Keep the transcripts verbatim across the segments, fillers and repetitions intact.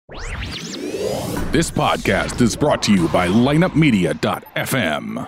This podcast is brought to you by lineup media dot f m.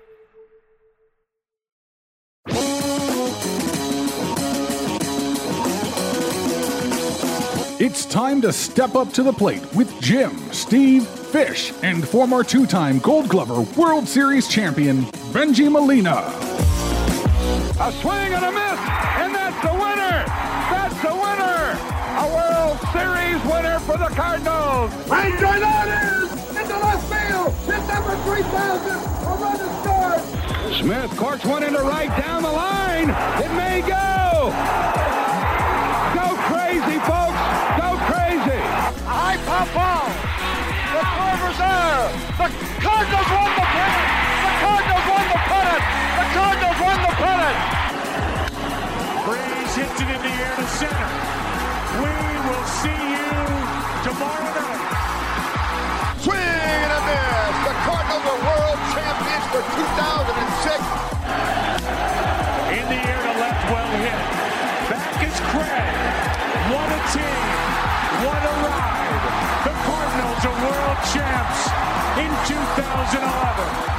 It's time to step up to the plate with Jim, Steve, Fish, and former two-time Gold Glover World Series champion, Benji Molina. A swing and a miss, and that's the winner! That's the winner! A World Series winner for the Cardinals! Right drive out is into left field! Hit number three thousand! A run is scored! Smith corks one into right down the line! It may go! Go crazy, folks! Go crazy! A high pop ball! The Corvers are! The Cardinals won the pennant! The Cardinals won the pennant! The Cardinals won the pennant! Breeze hits it in the air to center. We will see you tomorrow night. Swing and a miss! The Cardinals are world champions for two thousand six! In the air to left, well hit. Back is Craig. What a team. What a ride. The Cardinals are world champs in two thousand eleven.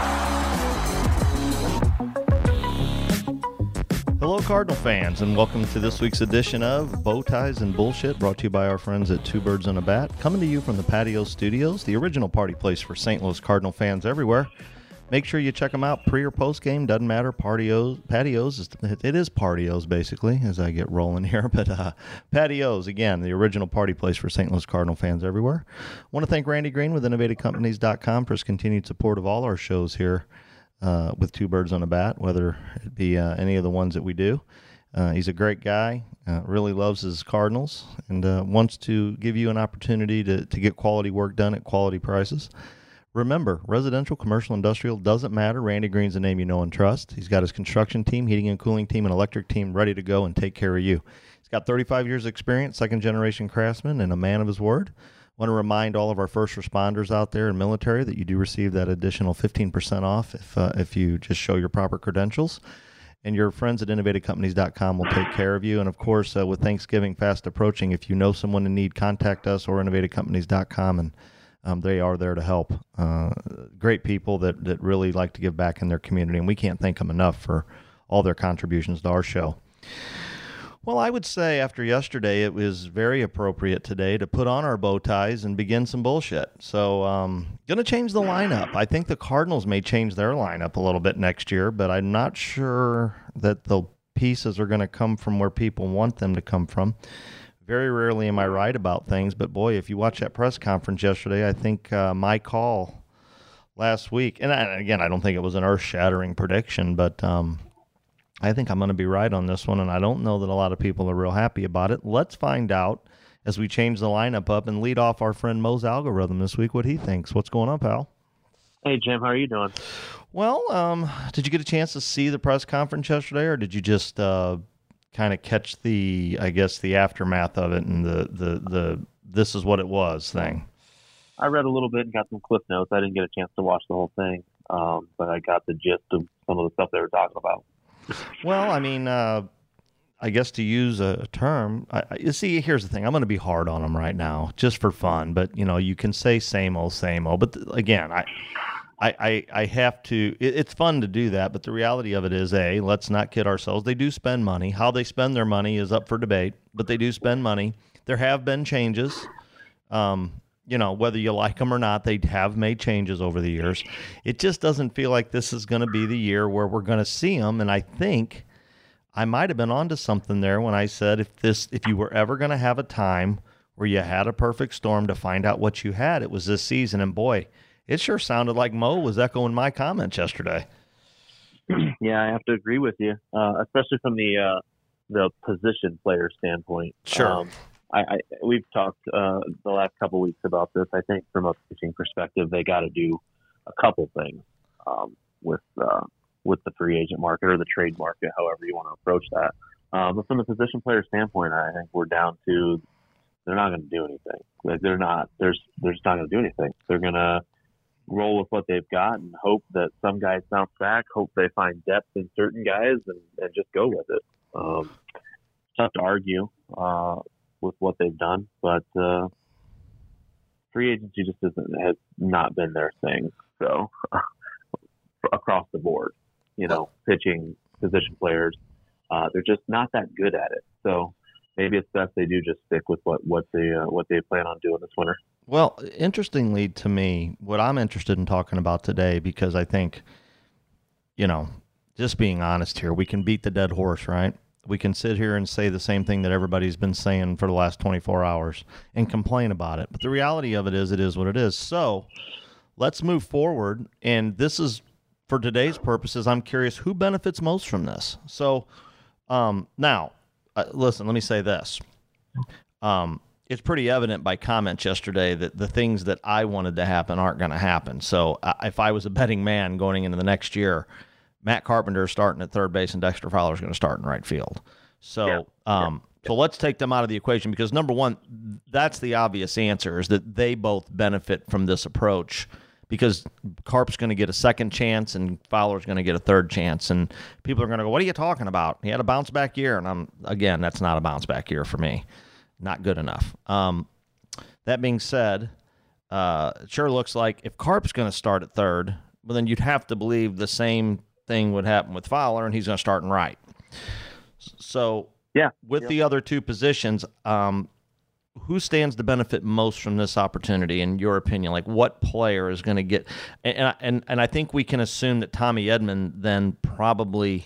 Hello, Cardinal fans, and welcome to this week's edition of Bow Ties and Bullshit, brought to you by our friends at Two Birds on a Bat, coming to you from the Patio Studios, the original party place for Saint Louis Cardinal fans everywhere. Make sure you check them out pre or post game, doesn't matter. Patios, patios, it is patios basically, as I get rolling here, but uh, patios, again, the original party place for Saint Louis Cardinal fans everywhere. I want to thank Randy Green with innovative companies dot com for his continued support of all our shows here uh, with Two Birds on a Bat, whether it be uh, any of the ones that we do. Uh, he's a great guy, uh, really loves his Cardinals, and uh, wants to give you an opportunity to, to get quality work done at quality prices. Remember, residential, commercial, industrial, doesn't matter. Randy Green's a name you know and trust. He's got his construction team, heating and cooling team, and electric team ready to go and take care of you. He's got thirty-five years experience, second-generation craftsman, and a man of his word. I want to remind all of our first responders out there in military that you do receive that additional fifteen percent off if uh, if you just show your proper credentials. And your friends at innovative companies dot com will take care of you. And, of course, uh, with Thanksgiving fast approaching, if you know someone in need, contact us or innovative companies dot com, and Um, they are there to help. Uh, great people that, that really like to give back in their community, and we can't thank them enough for all their contributions to our show. Well, I would say after yesterday, it was very appropriate today to put on our bow ties and begin some bullshit. So um, going to change the lineup. I think the Cardinals may change their lineup a little bit next year, but I'm not sure that the pieces are going to come from where people want them to come from. Very rarely am I right about things, but boy, if you watch that press conference yesterday, I think uh, my call last week, and I, again, I don't think it was an earth-shattering prediction, but um, I think I'm going to be right on this one, and I don't know that a lot of people are real happy about it. Let's find out as we change the lineup up and lead off our friend Mo's algorithm this week what he thinks. What's going on, pal? Hey, Jim, how are you doing? Well, um, did you get a chance to see the press conference yesterday, or did you just uh, kind of catch the, I guess, the aftermath of it and the, the, the this is what it was thing? I read a little bit and got some cliff notes. I didn't get a chance to watch the whole thing, um, but I got the gist of some of the stuff they were talking about. Well, I mean, uh, I guess to use a term, I, you see, here's the thing. I'm going to be hard on them right now just for fun, but, you know, you can say same old, same old. But, th- again, I... I, I, I have to, it, it's fun to do that, but the reality of it is, A, let's not kid ourselves. They do spend money. How they spend their money is up for debate, but they do spend money. There have been changes. Um, you know, whether you like them or not, they have made changes over the years. It just doesn't feel like this is going to be the year where we're going to see them, and I think I might have been onto something there when I said if this, if you were ever going to have a time where you had a perfect storm to find out what you had, it was this season, and boy, it sure sounded like Mo was echoing my comments yesterday. Yeah, I have to agree with you, uh, especially from the uh, the position player standpoint. Sure. Um, I, I we've talked uh, the last couple of weeks about this. I think from a pitching perspective, they got to do a couple things um, with uh, with the free agent market or the trade market, however you want to approach that. Uh, but from the position player standpoint, I think we're down to they're not going to do anything. Like they're not. There's they're just not going to do anything. They're going to roll with what they've got and hope that some guys bounce back, hope they find depth in certain guys, and, and just go with it. Um, it's tough to argue uh, with what they've done, but uh, free agency just isn't, has not been their thing. So across the board, you know, pitching, position players, uh, they're just not that good at it. So maybe it's best they do just stick with what, what they, uh, what they plan on doing this winter. Well, interestingly to me, what I'm interested in talking about today, because I think, you know, just being honest here, we can beat the dead horse, right? We can sit here and say the same thing that everybody's been saying for the last twenty-four hours and complain about it. But the reality of it is, it is what it is. So let's move forward. And this is, for today's purposes, I'm curious who benefits most from this. So um, now, uh, listen, let me say this. Um, it's pretty evident by comments yesterday that the things that I wanted to happen aren't going to happen. So uh, if I was a betting man going into the next year, Matt Carpenter is starting at third base and Dexter Fowler is going to start in right field. So, yeah. um, yeah. so let's take them out of the equation because number one, that's the obvious answer is that they both benefit from this approach because Carp's going to get a second chance and Fowler's going to get a third chance. And people are going to go, what are you talking about? He had a bounce back year. And I'm, again, that's not a bounce back year for me. Not good enough. Um, that being said, uh, it sure looks like if Carp's going to start at third, well, then you'd have to believe the same thing would happen with Fowler, and he's going to start in right. So, yeah, with yeah. the other two positions, um, who stands to benefit most from this opportunity, in your opinion? Like, what player is going to get? And and and I think we can assume that Tommy Edman then probably,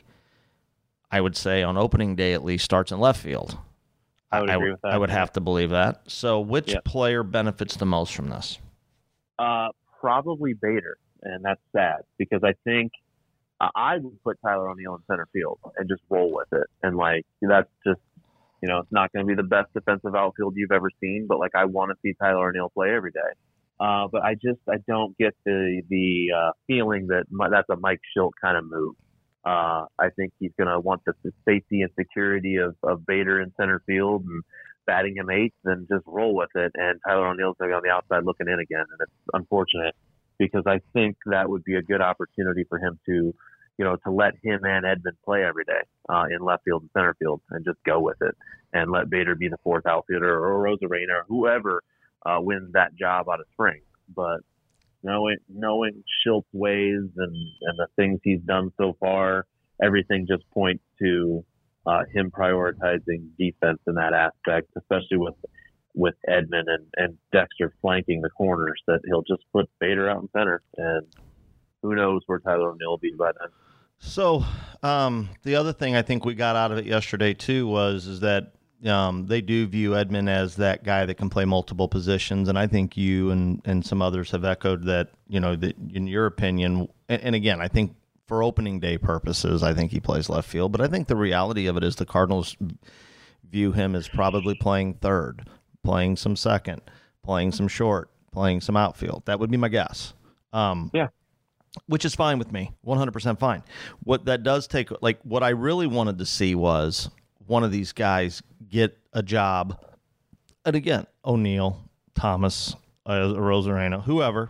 I would say, on opening day at least, starts in left field. I would I, agree I, with that. I would have to believe that. So which yep. player benefits the most from this? Uh, probably Bader, and that's sad because I think uh, I would put Tyler O'Neill in center field and just roll with it. And, like, that's just, you know, it's not going to be the best defensive outfield you've ever seen, but, like, I want to see Tyler O'Neill play every day. Uh, but I just I don't get the, the uh, feeling that my, that's a Mike Schilt kind of move. Uh, I think he's going to want the, the safety and security of, of Bader in center field and batting him eighth and just roll with it. And Tyler O'Neill's going to be on the outside looking in again. And it's unfortunate because I think that would be a good opportunity for him to, you know, to let him and Edman play every day uh, in left field and center field and just go with it and let Bader be the fourth outfielder or Rosarena or whoever uh, wins that job out of spring. But Knowing knowing Schilt's ways and, and the things he's done so far, everything just points to uh, him prioritizing defense in that aspect, especially with with Edman and, and Dexter flanking the corners, that he'll just put Bader out in center. And who knows where Tyler O'Neill will be by then. So um, the other thing I think we got out of it yesterday, too, was is that Um, they do view Edman as that guy that can play multiple positions, and I think you and, and some others have echoed that, you know, that in your opinion, and, and again, I think for opening day purposes, I think he plays left field, but I think the reality of it is the Cardinals view him as probably playing third, playing some second, playing some short, playing some outfield. That would be my guess. Um, yeah. Which is fine with me, one hundred percent fine. What that does take, like, what I really wanted to see was one of these guys get a job. And again, O'Neill, Thomas, uh, Rosarena, whoever.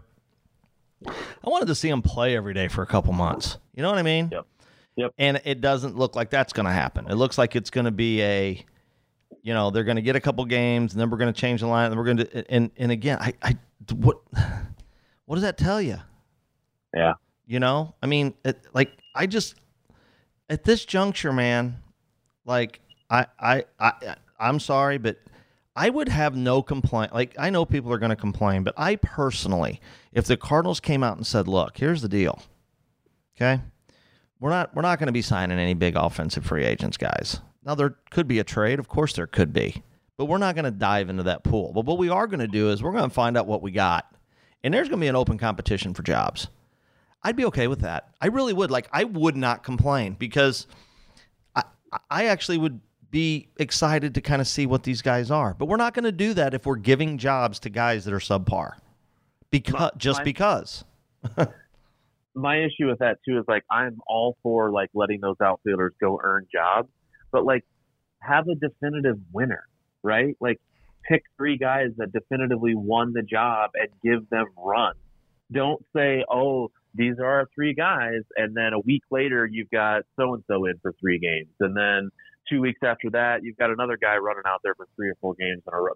I wanted to see him play every day for a couple months. You know what I mean? Yep. Yep. And it doesn't look like that's going to happen. It looks like it's going to be a, you know, they're going to get a couple games, and then we're going to change the line, and we're going to. And and again, I, I what what does that tell you? Yeah. You know, I mean, it, like I just at this juncture, man, like. I, I, I, I'm sorry, but I would have no complaint. Like, I know people are going to complain, but I personally, if the Cardinals came out and said, look, here's the deal, okay? We're not we're not going to be signing any big offensive free agents, guys. Now, there could be a trade. Of course there could be. But we're not going to dive into that pool. But what we are going to do is we're going to find out what we got. And there's going to be an open competition for jobs. I'd be okay with that. I really would. Like, I would not complain because I, I actually would be excited to kind of see what these guys are. But we're not going to do that if we're giving jobs to guys that are subpar. Because my, just my, because. My issue with that, too, is, like, I'm all for, like, letting those outfielders go earn jobs. But, like, have a definitive winner, right? Like, pick three guys that definitively won the job and give them run. Don't say, oh, these are our three guys, and then a week later you've got so-and-so in for three games. And then two weeks after that, you've got another guy running out there for three or four games in a row. That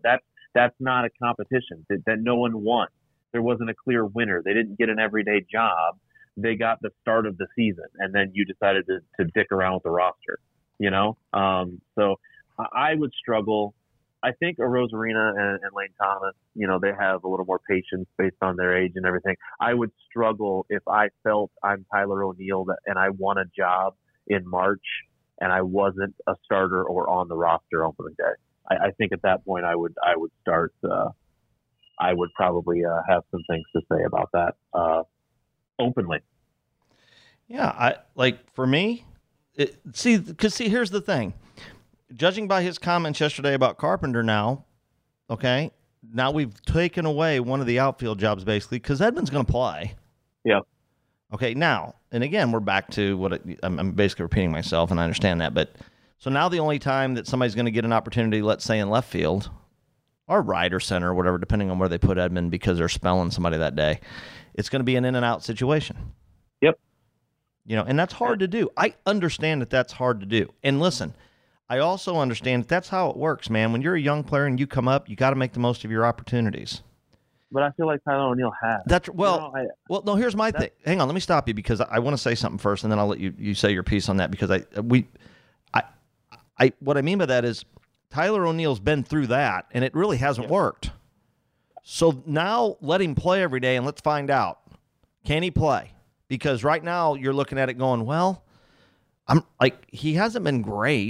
that's not a competition that, that no one won. There wasn't a clear winner. They didn't get an everyday job. They got the start of the season, and then you decided to, to dick around with the roster, you know? Um, so I would struggle. I think Arozarena and, and Lane Thomas, you know, they have a little more patience based on their age and everything. I would struggle if I felt I'm Tyler O'Neill that, and I won a job in March and I wasn't a starter or on the roster opening day. I, I think at that point I would I would start. Uh, I would probably uh, have some things to say about that uh, openly. Yeah, I like for me. It, see, because see, here's the thing. Judging by his comments yesterday about Carpenter, now, okay, now we've taken away one of the outfield jobs basically because Edman's going to play. Yeah. Okay, now, and again, we're back to what it, I'm, I'm basically repeating myself, and I understand that. But so now the only time that somebody's going to get an opportunity, let's say in left field or right or center or whatever, depending on where they put Edman because they're spelling somebody that day, it's going to be an in and out situation. Yep. You know, and that's hard to do. I understand that that's hard to do. And listen, I also understand that that's how it works, man. When you're a young player and you come up, you got to make the most of your opportunities. But I feel like Tyler O'Neill has. That's well. You know, I, well, no. Here's my thing. Hang on, let me stop you because I, I want to say something first, and then I'll let you, you say your piece on that because I we, I, I what I mean by that is Tyler O'Neill's been through that, and it really hasn't yeah. worked. So now let him play every day, and let's find out, can he play? Because right now you're looking at it going, well, I'm like he hasn't been great.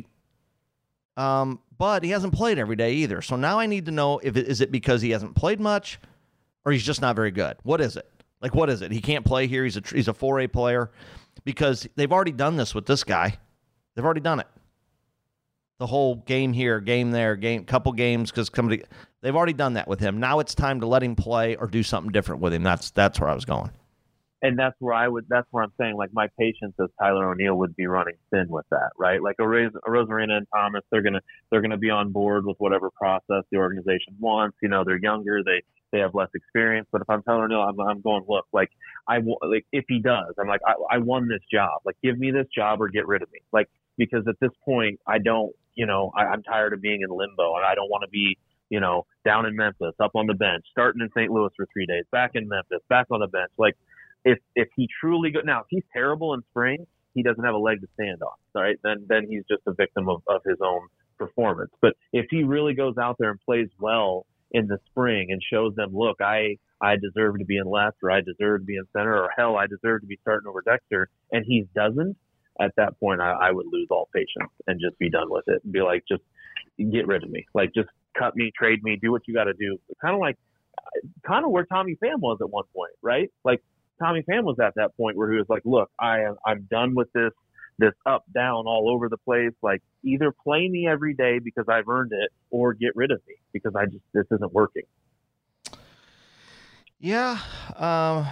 Um, but he hasn't played every day either. So now I need to know if it, is it because he hasn't played much or he's just not very good? What is it? Like, what is it? He can't play here. He's a, he's a four A player because they've already done this with this guy. They've already done it. The whole game here, game there, game, couple games because somebody, they've already done that with him. Now it's time to let him play or do something different with him. That's, that's where I was going. And that's where I would, that's where I'm saying, like, my patience as Tyler O'Neill would be running thin with that, right? Like, Arozarena and Thomas, they're going to, they're going to be on board with whatever process the organization wants. You know, they're younger, they, they have less experience. But if I'm Tyler O'Neill, I'm, I'm going, look, like, I, like, if he does, I'm like, I, I won this job. Like, give me this job or get rid of me. Like, because at this point, I don't, you know, I, I'm tired of being in limbo and I don't want to be, you know, down in Memphis, up on the bench, starting in Saint Louis for three days, back in Memphis, back on the bench. Like, If if he truly go now, if he's terrible in spring, he doesn't have a leg to stand on. All right, then then he's just a victim of, of his own performance. But if he really goes out there and plays well in the spring and shows them, look, I I deserve to be in left, or I deserve to be in center, or hell, I deserve to be starting over Dexter, and he doesn't, at that point, I, I would lose all patience and just be done with it and be like, just get rid of me, like just cut me, trade me, do what you got to do. Kind of like, kind of where Tommy Pham was at one point, right? Like. Tommy Pham was at that point where he was like, look, I am, I'm done with this, this up, down, all over the place. Like, either play me every day because I've earned it or get rid of me because I just, this isn't working. Yeah. Um,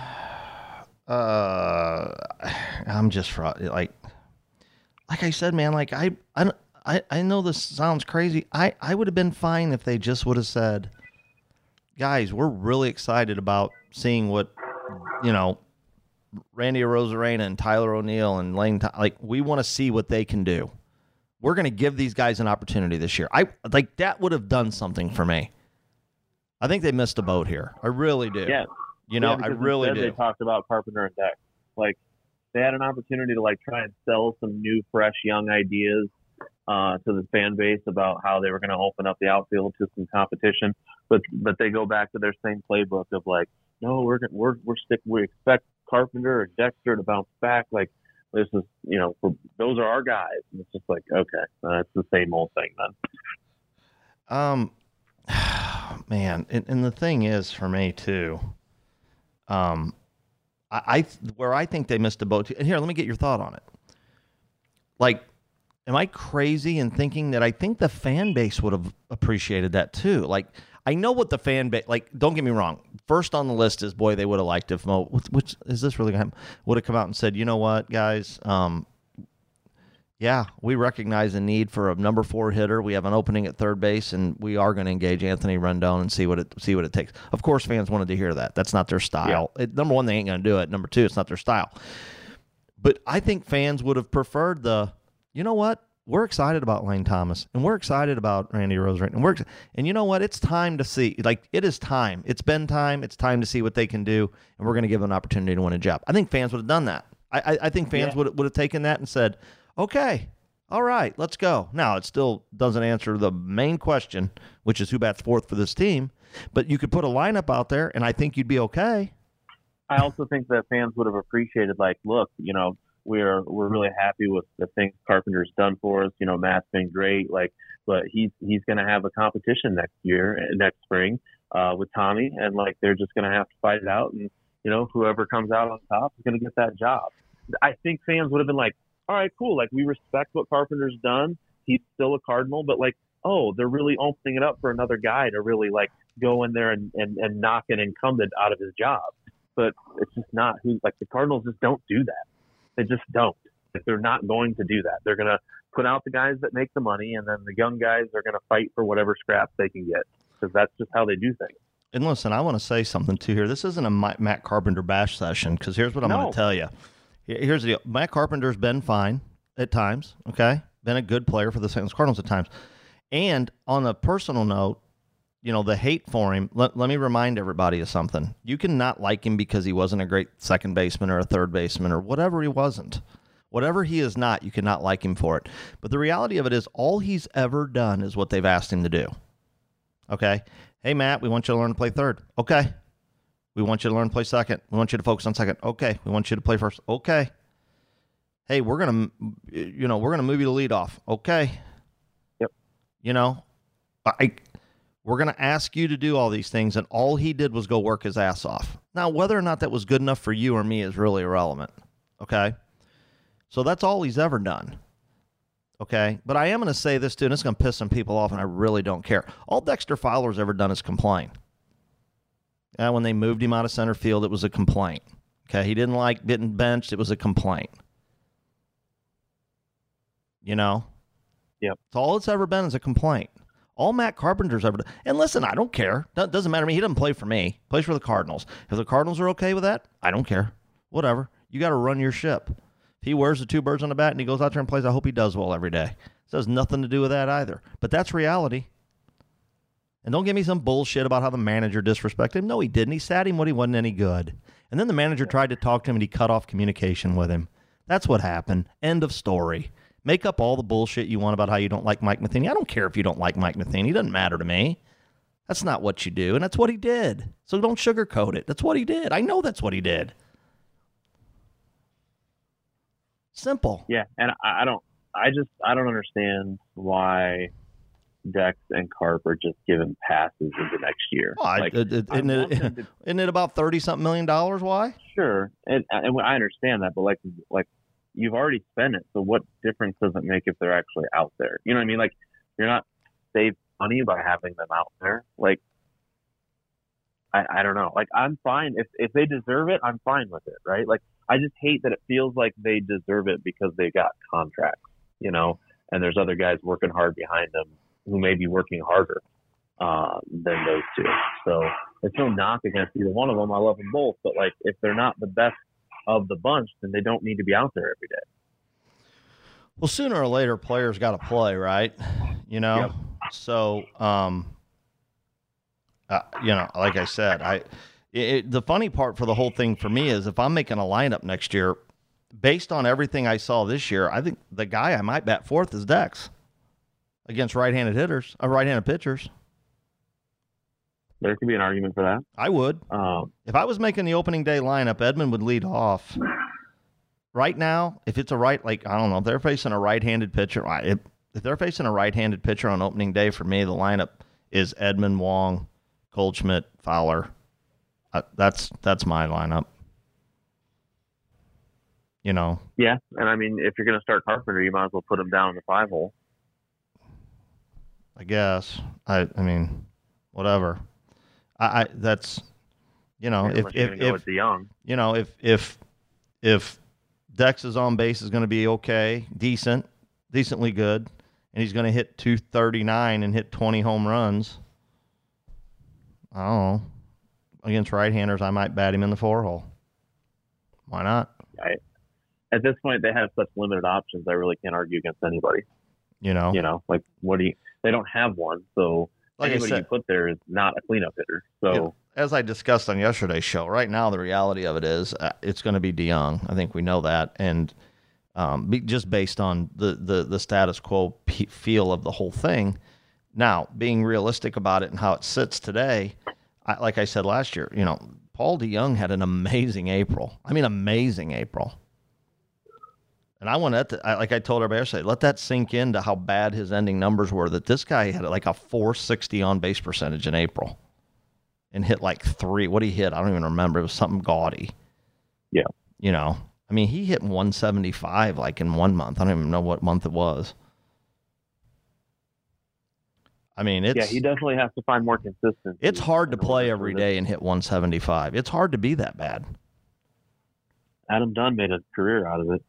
uh, I'm just like, like I said, man, like I, I, I, I know this sounds crazy. I, I would have been fine if they just would have said, guys, we're really excited about seeing what, you know, Randy Arozarena and Tyler O'Neill and Lane, like, we want to see what they can do. We're going to give these guys an opportunity this year. I like that would have done something for me. I think they missed a boat here. I really do. Yeah. You know, yeah, I really do. They talked about Carpenter and Dex. Like, they had an opportunity to, like, try and sell some new, fresh, young ideas uh, to the fan base about how they were going to open up the outfield to some competition. But but they go back to their same playbook of, like, no, we're we're we're stick. We expect Carpenter or Dexter to bounce back. Like, this is, you know, for, those are our guys. And it's just like, okay, uh, it's the same old thing then. Um, man, and, and the thing is for me too. Um, I, I where I think they missed a boat. And here, let me get your thought on it. Like, am I crazy in thinking that I think the fan base would have appreciated that too? Like, I know what the fan base, like, don't get me wrong. First on the list is, boy, they would have liked if Mo, which, is this really going to happen? Would have come out and said, you know what, guys, um, yeah, we recognize the need for a number four hitter. We have an opening at third base, and we are going to engage Anthony Rendon and see what it see what it takes. Of course, fans wanted to hear that. That's not their style. Yeah. It, number one, they ain't going to do it. Number two, it's not their style. But I think fans would have preferred the, you know what, we're excited about Lane Thomas, and we're excited about Randy Arozarena, and we're and you know what? It's time to see. Like, it is time. It's been time. It's time to see what they can do, and we're going to give them an opportunity to win a job. I think fans would have done that. I, I, I think fans yeah. would would have taken that and said, okay, all right, let's go. Now, it still doesn't answer the main question, which is who bats fourth for this team, but you could put a lineup out there, and I think you'd be okay. I also think that fans would have appreciated, like, look, you know, we're we're really happy with the things Carpenter's done for us. You know, Matt's been great, like, but he's he's going to have a competition next year, next spring, uh, with Tommy, and like they're just going to have to fight it out, and you know, whoever comes out on top is going to get that job. I think fans would have been like, all right, cool, like we respect what Carpenter's done. He's still a Cardinal, but like, oh, they're really opening it up for another guy to really like go in there and and, and knock an incumbent out of his job. But it's just not who, like, the Cardinals just don't do that. They just don't. Like, they're not going to do that. They're going to put out the guys that make the money, and then the young guys are going to fight for whatever scraps they can get, because that's just how they do things. And listen, I want to say something too here. This isn't a Matt Carpenter bash session, because here's what I'm no. going to tell you. Here's the deal. Matt Carpenter's been fine at times, okay? Been a good player for the Saint Louis Cardinals at times. And on a personal note, you know, the hate for him, let, let me remind everybody of something. You can not like him because he wasn't a great second baseman or a third baseman or whatever he wasn't. Whatever he is not, you cannot like him for it. But the reality of it is all he's ever done is what they've asked him to do. Okay? Hey, Matt, we want you to learn to play third. Okay. We want you to learn to play second. We want you to focus on second. Okay. We want you to play first. Okay. Hey, we're going to, you know, we're going to move you to lead off. Okay. Yep. You know, I... We're going to ask you to do all these things, and all he did was go work his ass off. Now, whether or not that was good enough for you or me is really irrelevant, okay? So that's all he's ever done, okay? But I am going to say this, too, and it's going to piss some people off, and I really don't care. All Dexter Fowler's ever done is complain. Uh, when they moved him out of center field, it was a complaint, okay? He didn't like getting benched. It was a complaint. You know? Yep. So all it's ever been is a complaint. All Matt Carpenter's ever done. And listen, I don't care. That doesn't matter to me. He doesn't play for me. He plays for the Cardinals. If the Cardinals are okay with that, I don't care. Whatever. You got to run your ship. If he wears the two birds on the bat and he goes out there and plays, I hope he does well every day. This has nothing to do with that either. But that's reality. And don't give me some bullshit about how the manager disrespected him. No, he didn't. He sat him when he wasn't any good. And then the manager tried to talk to him and he cut off communication with him. That's what happened. End of story. Make up all the bullshit you want about how you don't like Mike Matheny. I don't care if you don't like Mike Matheny. It doesn't matter to me. That's not what you do, and that's what he did. So don't sugarcoat it. That's what he did. I know that's what he did. Simple. Yeah, and I don't. I just I don't understand why Dex and Carp are just given passes into next year. Well, like, it, it, isn't, it, to, isn't it about thirty something million dollars? Why? Sure, and and I understand that, but like like. You've already spent it, so what difference does it make if they're actually out there? You know what I mean? Like, you're not saving money by having them out there. Like, I, I don't know. Like, I'm fine. If if they deserve it, I'm fine with it, right? Like, I just hate that it feels like they deserve it because they got contracts, you know, and there's other guys working hard behind them who may be working harder uh, than those two. So it's no knock against either one of them. I love them both, but, like, if they're not the best of the bunch, then they don't need to be out there every day. Well, sooner or later, players got to play, right? You know, yep. so um, uh, you know, like I said, I it, the funny part for the whole thing for me is if I'm making a lineup next year, based on everything I saw this year, I think the guy I might bat fourth is Dex against right-handed hitters, or right-handed pitchers. There could be an argument for that. I would. Um, if I was making the opening day lineup, Edman would lead off. Right now, if it's a right, like, I don't know, if they're facing a right-handed pitcher, if, if they're facing a right-handed pitcher on opening day, for me, the lineup is Edman, Wong, Goldschmidt, Fowler. Uh, that's that's my lineup. You know. Yeah, and I mean, if you're going to start Carpenter, you might as well put him down in the five hole. I guess. I I mean, whatever. I, I that's you know yeah, if if, if the young. you know if if if Dex's on base is going to be okay, decent, decently good, and he's going to hit two thirty-nine and hit twenty home runs. I don't know. Against right-handers, I might bat him in the four hole. Why not? I, at this point, they have such limited options. I really can't argue against anybody. You know, You know, like what do you? They don't have one, so Like I anybody said- you put there is not a cleanup hitter. So as I discussed on yesterday's show, right now the reality of it is uh, it's going to be DeYoung. I think we know that, and um, be, just based on the the, the status quo p- feel of the whole thing. Now, being realistic about it and how it sits today, I, like I said last year, you know, Paul DeYoung had an amazing April. I mean, amazing April. And I want to, like I told everybody yesterday, let that sink into how bad his ending numbers were, that this guy had like a four sixty on-base percentage in April and hit like three. What he hit, I don't even remember. It was something gaudy. yeah, You know, I mean, he hit one seventy-five like in one month. I don't even know what month it was. I mean, it's yeah, he definitely has to find more consistency. it's hard to in order play for every this- day and hit one seventy-five. It's hard to be that bad. Adam Dunn made a career out of it.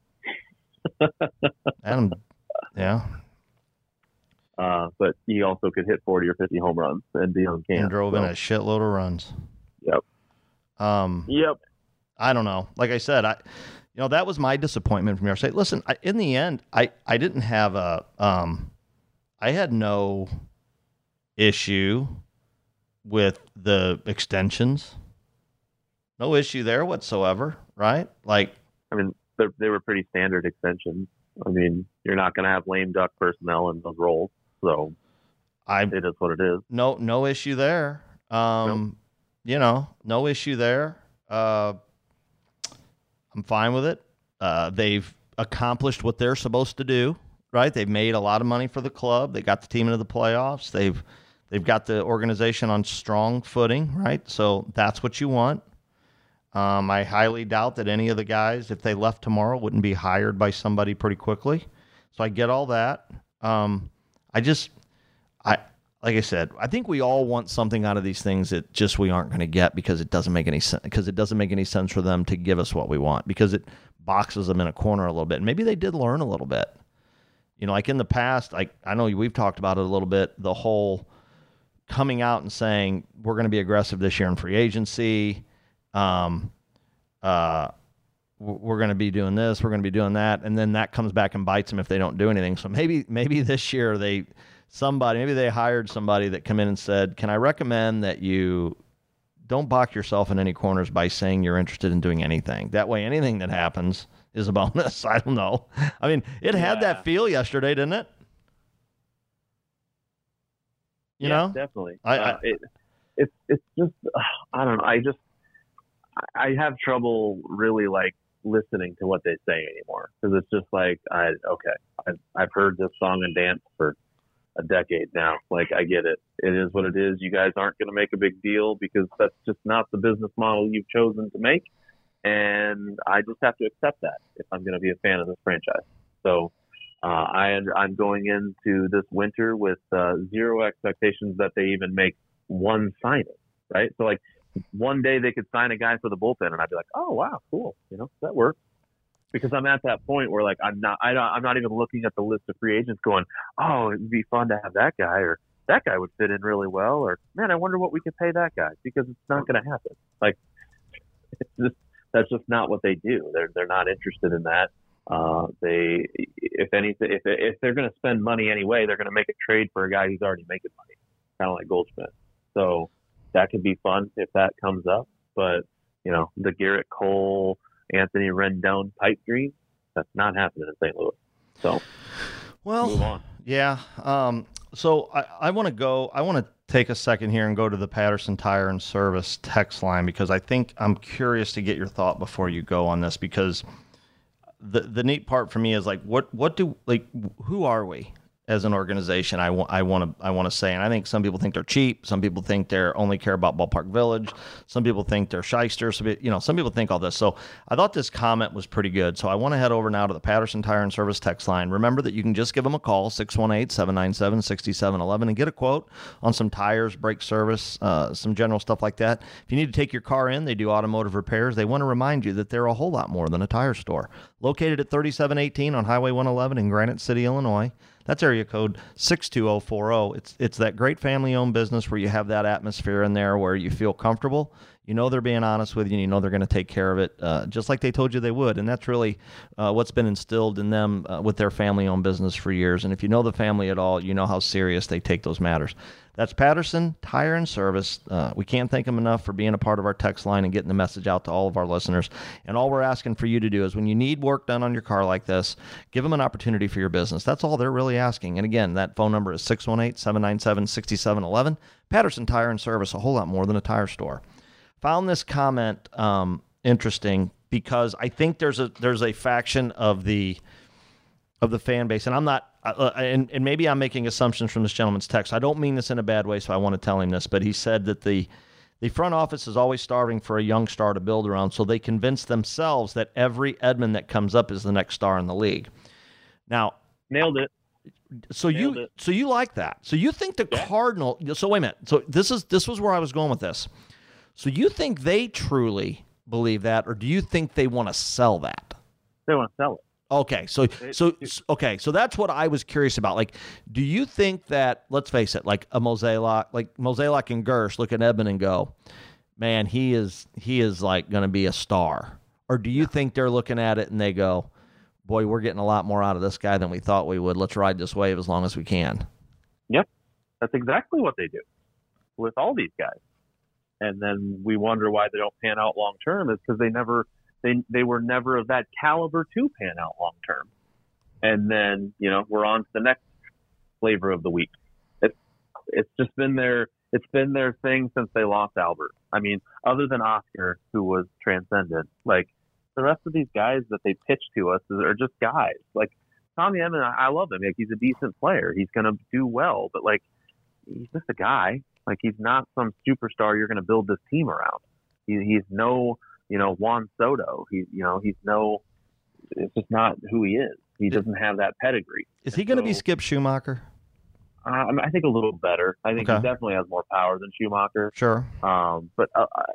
Adam, yeah, Uh, but he also could hit forty or fifty home runs, and DeYoung can't. and drove so. in a shitload of runs. Yep. Um, Yep. I don't know. Like I said, I, you know, that was my disappointment from yesterday. Listen, I, in the end, I, I didn't have a, um, I had no issue with the extensions. No issue there whatsoever, right? Like, I mean, they're- they were pretty standard extensions. I mean, you're not going to have lame duck personnel in those roles, so I it is what it is. no no issue there. Um, you know, no issue there. Uh, I'm fine with it. Uh, they've accomplished what they're supposed to do, right? They've made a lot of money for the club. They got the team into the playoffs. They've they've got the organization on strong footing, right? So that's what you want. Um, I highly doubt that any of the guys, if they left tomorrow, wouldn't be hired by somebody pretty quickly. So I get all that. Um, I just, I like I said, I think we all want something out of these things that just we aren't going to get because it doesn't make any sense. Because it doesn't make any sense for them to give us what we want because it boxes them in a corner a little bit. And maybe they did learn a little bit. You know, like in the past, like I know we've talked about it a little bit. The whole coming out and saying we're going to be aggressive this year in free agency. Um, uh, we're going to be doing this, we're going to be doing that, and then that comes back and bites them if they don't do anything. So maybe, maybe this year they, somebody, maybe they hired somebody that come in and said, "Can I recommend that you don't box yourself in any corners by saying you're interested in doing anything? That way, anything that happens is a bonus." I don't know. I mean, it had Yeah. that feel yesterday, didn't it? You yeah, know, definitely. I- uh, I- it, it's it's just uh, I don't know. I just I have trouble really like listening to what they say anymore because it's just like I okay I've I've heard this song and dance for a decade now. Like I get it. It is what it is. You guys aren't going to make a big deal because that's just not the business model you've chosen to make, and I just have to accept that if I'm going to be a fan of this franchise. So. Uh, I, I'm going into this winter with uh, zero expectations that they even make one signing, right? So, like, one day they could sign a guy for the bullpen, and I'd be like, "Oh, wow, cool, you know, that works." Because I'm at that point where, like, I'm not, I don't, I'm not even looking at the list of free agents, going, "Oh, it'd be fun to have that guy," or "That guy would fit in really well," or "Man, I wonder what we could pay that guy," because it's not going to happen. Like, it's just, that's just not what they do. They're they're not interested in that. Uh, they, if anything, if if they're going to spend money anyway, they're going to make a trade for a guy who's already making money, kind of like Goldschmidt. So that could be fun if that comes up. But you know, the Garrett Cole, Anthony Rendon pipe dream, that's not happening in Saint Louis. So well, move on. Yeah. Um, so I, I want to go, I want to take a second here and go to the Patterson Tire and Service text line because I think I'm curious to get your thought before you go on this because the the neat part for me is like, what, what do, like, who are we as an organization? I want, I want to, I want to say, and I think some people think they're cheap. Some people think they're only care about Ballpark Village. Some people think they're shysters. Some, you know, some people think all this. So I thought this comment was pretty good. So I want to head over now to the Patterson Tire and Service text line. Remember that you can just give them a call, six one eight, seven nine seven, six seven one one, and get a quote on some tires, brake service, uh, some general stuff like that. If you need to take your car in, they do automotive repairs. They want to remind you that they're a whole lot more than a tire store. Located at thirty-seven eighteen on Highway one eleven in Granite City, Illinois. That's area code six two zero four zero. It's it's that great family-owned business where you have that atmosphere in there where you feel comfortable. You know they're being honest with you, and you know they're going to take care of it, uh, just like they told you they would. And that's really uh, what's been instilled in them uh, with their family-owned business for years. And if you know the family at all, you know how serious they take those matters. That's Patterson Tire and Service. Uh, we can't thank them enough for being a part of our text line and getting the message out to all of our listeners. And all we're asking for you to do is when you need work done on your car like this, give them an opportunity for your business. That's all they're really asking. And again, that phone number is six one eight, seven nine seven, six seven one one. Patterson Tire and Service, a whole lot more than a tire store. Found this comment um, interesting because I think there's a there's a faction of the of the fan base, and I'm not, uh, and, and maybe I'm making assumptions from this gentleman's text. I don't mean this in a bad way, so I want to tell him this, but he said that the the front office is always starving for a young star to build around, so they convince themselves that every Edman that comes up is the next star in the league. Now, nailed it. So nailed you it. so you like that? So you think the yeah. Cardinal? So wait a minute. So this is this was where I was going with this. So you think they truly believe that, or do you think they want to sell that? They want to sell it. Okay, so so okay, so that's what I was curious about. Like, do you think that? Let's face it, like a Mozeliak, like Mozeliak and Gersh look at Edman and go, "Man, he is he is like going to be a star." Or do you yeah. think they're looking at it and they go, "Boy, we're getting a lot more out of this guy than we thought we would. Let's ride this wave as long as we can." Yep, that's exactly what they do with all these guys. And then we wonder why they don't pan out long term is because they never, they they were never of that caliber to pan out long term. And then you know we're on to the next flavor of the week. It's it's just been their it's been their thing since they lost Albert. I mean, other than Oscar, who was transcendent, like the rest of these guys that they pitch to us are just guys. Like Tommy Edman, I love him. Like he's a decent player. He's going to do well, but like he's just a guy. Like, he's not some superstar you're going to build this team around. He, he's no, you know, Juan Soto. He, you know, he's no, it's just not who he is. He doesn't have that pedigree. Is he going to so, be Skip Schumacher? Uh, I, mean, I think a little better. I think okay. he definitely has more power than Schumacher. Sure. Um, but, uh, I,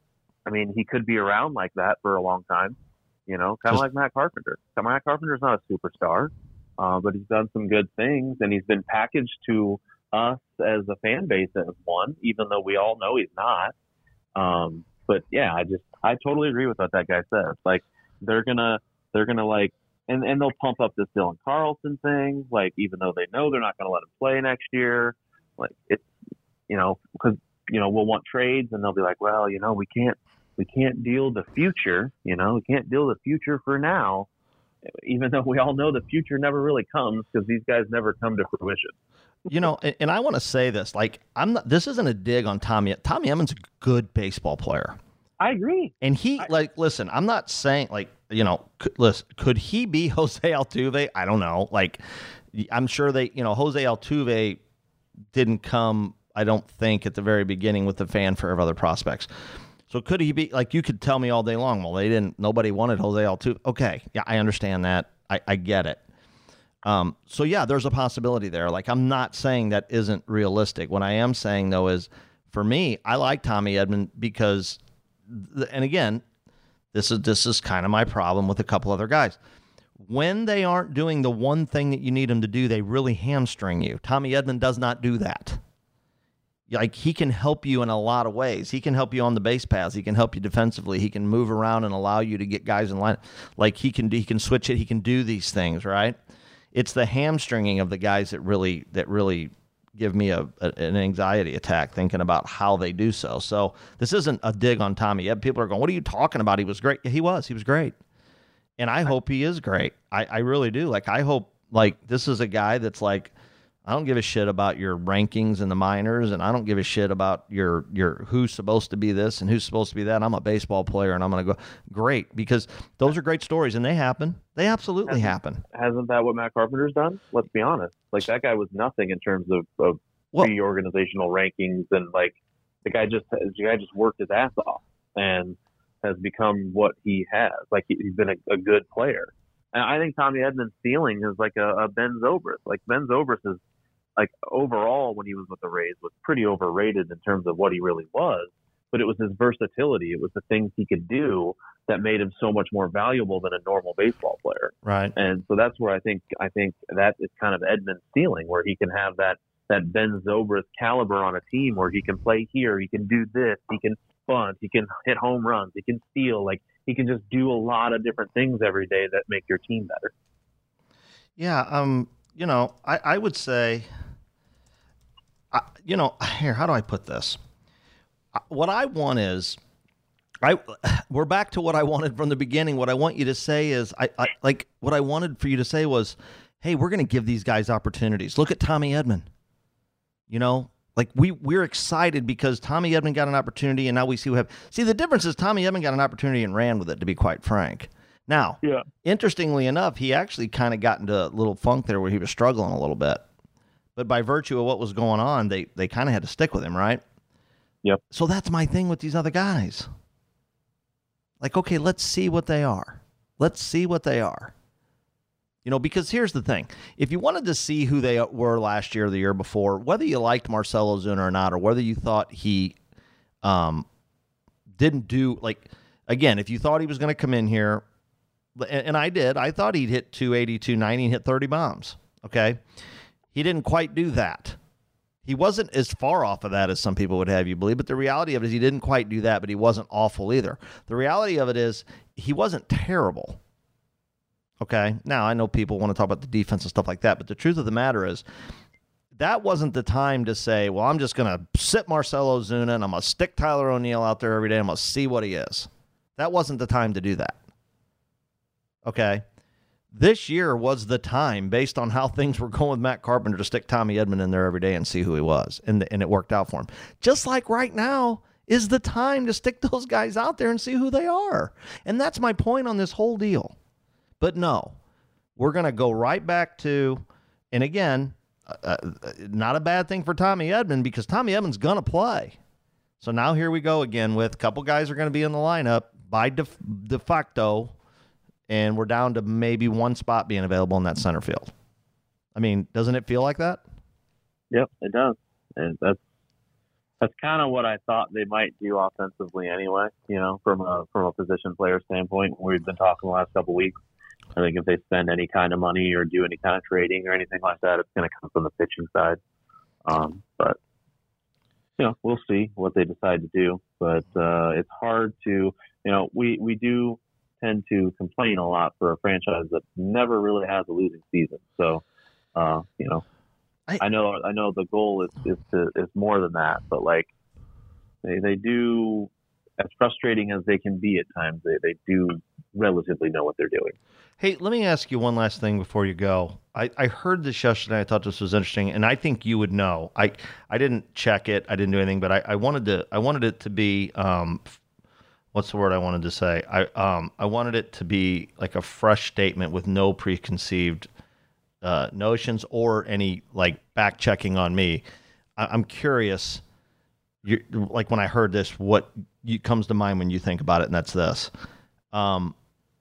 I mean, he could be around like that for a long time, you know, kind of like Matt Carpenter. So Matt Carpenter's not a superstar, uh, but he's done some good things, and he's been packaged to us as a fan base as one, even though we all know he's not. Um, but yeah, I just, I totally agree with what that guy says. Like they're gonna, they're gonna like, and, and they'll pump up this Dylan Carlson thing, like, even though they know they're not going to let him play next year. Like it's, you know, cause you know, we'll want trades and they'll be like, well, you know, we can't, we can't deal the future, you know, we can't deal the future for now, even though we all know the future never really comes because these guys never come to fruition. You know, and, and I want to say this, like, I'm not, this isn't a dig on Tommy. Tommy Edman's a good baseball player. I agree. And he, I, like, listen, I'm not saying, like, you know, could, listen, could he be Jose Altuve? I don't know. Like, I'm sure they, you know, Jose Altuve didn't come, I don't think, at the very beginning with the fanfare of other prospects. So could he be, like, you could tell me all day long, well, they didn't, nobody wanted Jose Altuve. Okay, yeah, I understand that. I, I get it. Um, so, yeah, there's a possibility there. Like, I'm not saying that isn't realistic. What I am saying, though, is for me, I like Tommy Edman because, and again, this is this is kind of my problem with a couple other guys. When they aren't doing the one thing that you need them to do, they really hamstring you. Tommy Edman does not do that. Like, he can help you in a lot of ways. He can help you on the base paths. He can help you defensively. He can move around and allow you to get guys in line. Like, he can do, he can switch it. He can do these things, right? It's the hamstringing of the guys that really that really give me a, a an anxiety attack thinking about how they do so. So this isn't a dig on Tommy. People are going, what are you talking about? He was great. He was. He was great. And I hope he is great. I, I really do. Like, I hope, like, this is a guy that's like, I don't give a shit about your rankings in the minors, and I don't give a shit about your your who's supposed to be this and who's supposed to be that. I'm a baseball player, and I'm going to go. Great, because those are great stories, and they happen. They absolutely hasn't, happen. Hasn't that what Matt Carpenter's done? Let's be honest. Like, that guy was nothing in terms of, of well, pre-organizational rankings, and, like, the guy just the guy just worked his ass off and has become what he has. Like, he, he's been a, a good player. And I think Tommy Edman's ceiling is like a, a Ben Zobrist. Like, Ben Zobrist is, like, overall, when he was with the Rays, was pretty overrated in terms of what he really was. But it was his versatility. It was the things he could do that made him so much more valuable than a normal baseball player. Right. And so that's where I think I think that is kind of Edman's ceiling, where he can have that that Ben Zobrist caliber on a team where he can play here, he can do this, he can bunt, he can hit home runs, he can steal. Like, he can just do a lot of different things every day that make your team better. Yeah, um, you know, I, I would say, I, you know, here, how do I put this? What I want is, I we're back to what I wanted from the beginning. What I want you to say is, I, I like what I wanted for you to say was, hey, we're going to give these guys opportunities. Look at Tommy Edman. You know, like we we're excited because Tommy Edman got an opportunity, and now we see we have. See, the difference is Tommy Edman got an opportunity and ran with it. To be quite frank. Now, yeah. Interestingly enough, he actually kind of got into a little funk there where he was struggling a little bit. But by virtue of what was going on, they, they kind of had to stick with him, right? Yep. So that's my thing with these other guys. Like, okay, let's see what they are. Let's see what they are. You know, because here's the thing. If you wanted to see who they were last year or the year before, whether you liked Marcell Ozuna or not, or whether you thought he um, didn't do, like, again, if you thought he was going to come in here, and I did. I thought he'd hit two eighty, two ninety and hit thirty bombs. Okay? He didn't quite do that. He wasn't as far off of that as some people would have you believe, but the reality of it is he didn't quite do that, but he wasn't awful either. The reality of it is he wasn't terrible. Okay? Now, I know people want to talk about the defense and stuff like that, but the truth of the matter is that wasn't the time to say, well, I'm just going to sit Marcell Ozuna and I'm going to stick Tyler O'Neill out there every day and I'm going to see what he is. That wasn't the time to do that. Okay, this year was the time, based on how things were going with Matt Carpenter, to stick Tommy Edman in there every day and see who he was, and and it worked out for him. Just like right now is the time to stick those guys out there and see who they are, and that's my point on this whole deal. But no, we're going to go right back to, and again, uh, not a bad thing for Tommy Edman because Tommy Edman's going to play. So now here we go again with a couple guys are going to be in the lineup by de, de facto. And we're down to maybe one spot being available in that center field. I mean, doesn't it feel like that? Yep, it does. And that's that's kind of what I thought they might do offensively anyway, you know, from a from a position player standpoint. We've been talking the last couple of weeks. I think if they spend any kind of money or do any kind of trading or anything like that, it's going to come from the pitching side. Um, but, you know, we'll see what they decide to do. But uh, it's hard to, you know, we, we do – tend to complain a lot for a franchise that never really has a losing season. So, uh, you know, I, I know, I know the goal is, is to, is more than that, but like they, they do, as frustrating as they can be at times, they, they do relatively know what they're doing. Hey, let me ask you one last thing before you go. I, I heard this yesterday. I thought this was interesting, and I think you would know. I, I didn't check it. I didn't do anything, but I, I wanted to, I wanted it to be, um, what's the word I wanted to say? I um I wanted it to be like a fresh statement with no preconceived uh, notions or any like back checking on me. I, I'm curious, you like when I heard this, what you, comes to mind when you think about it, and that's this. Um,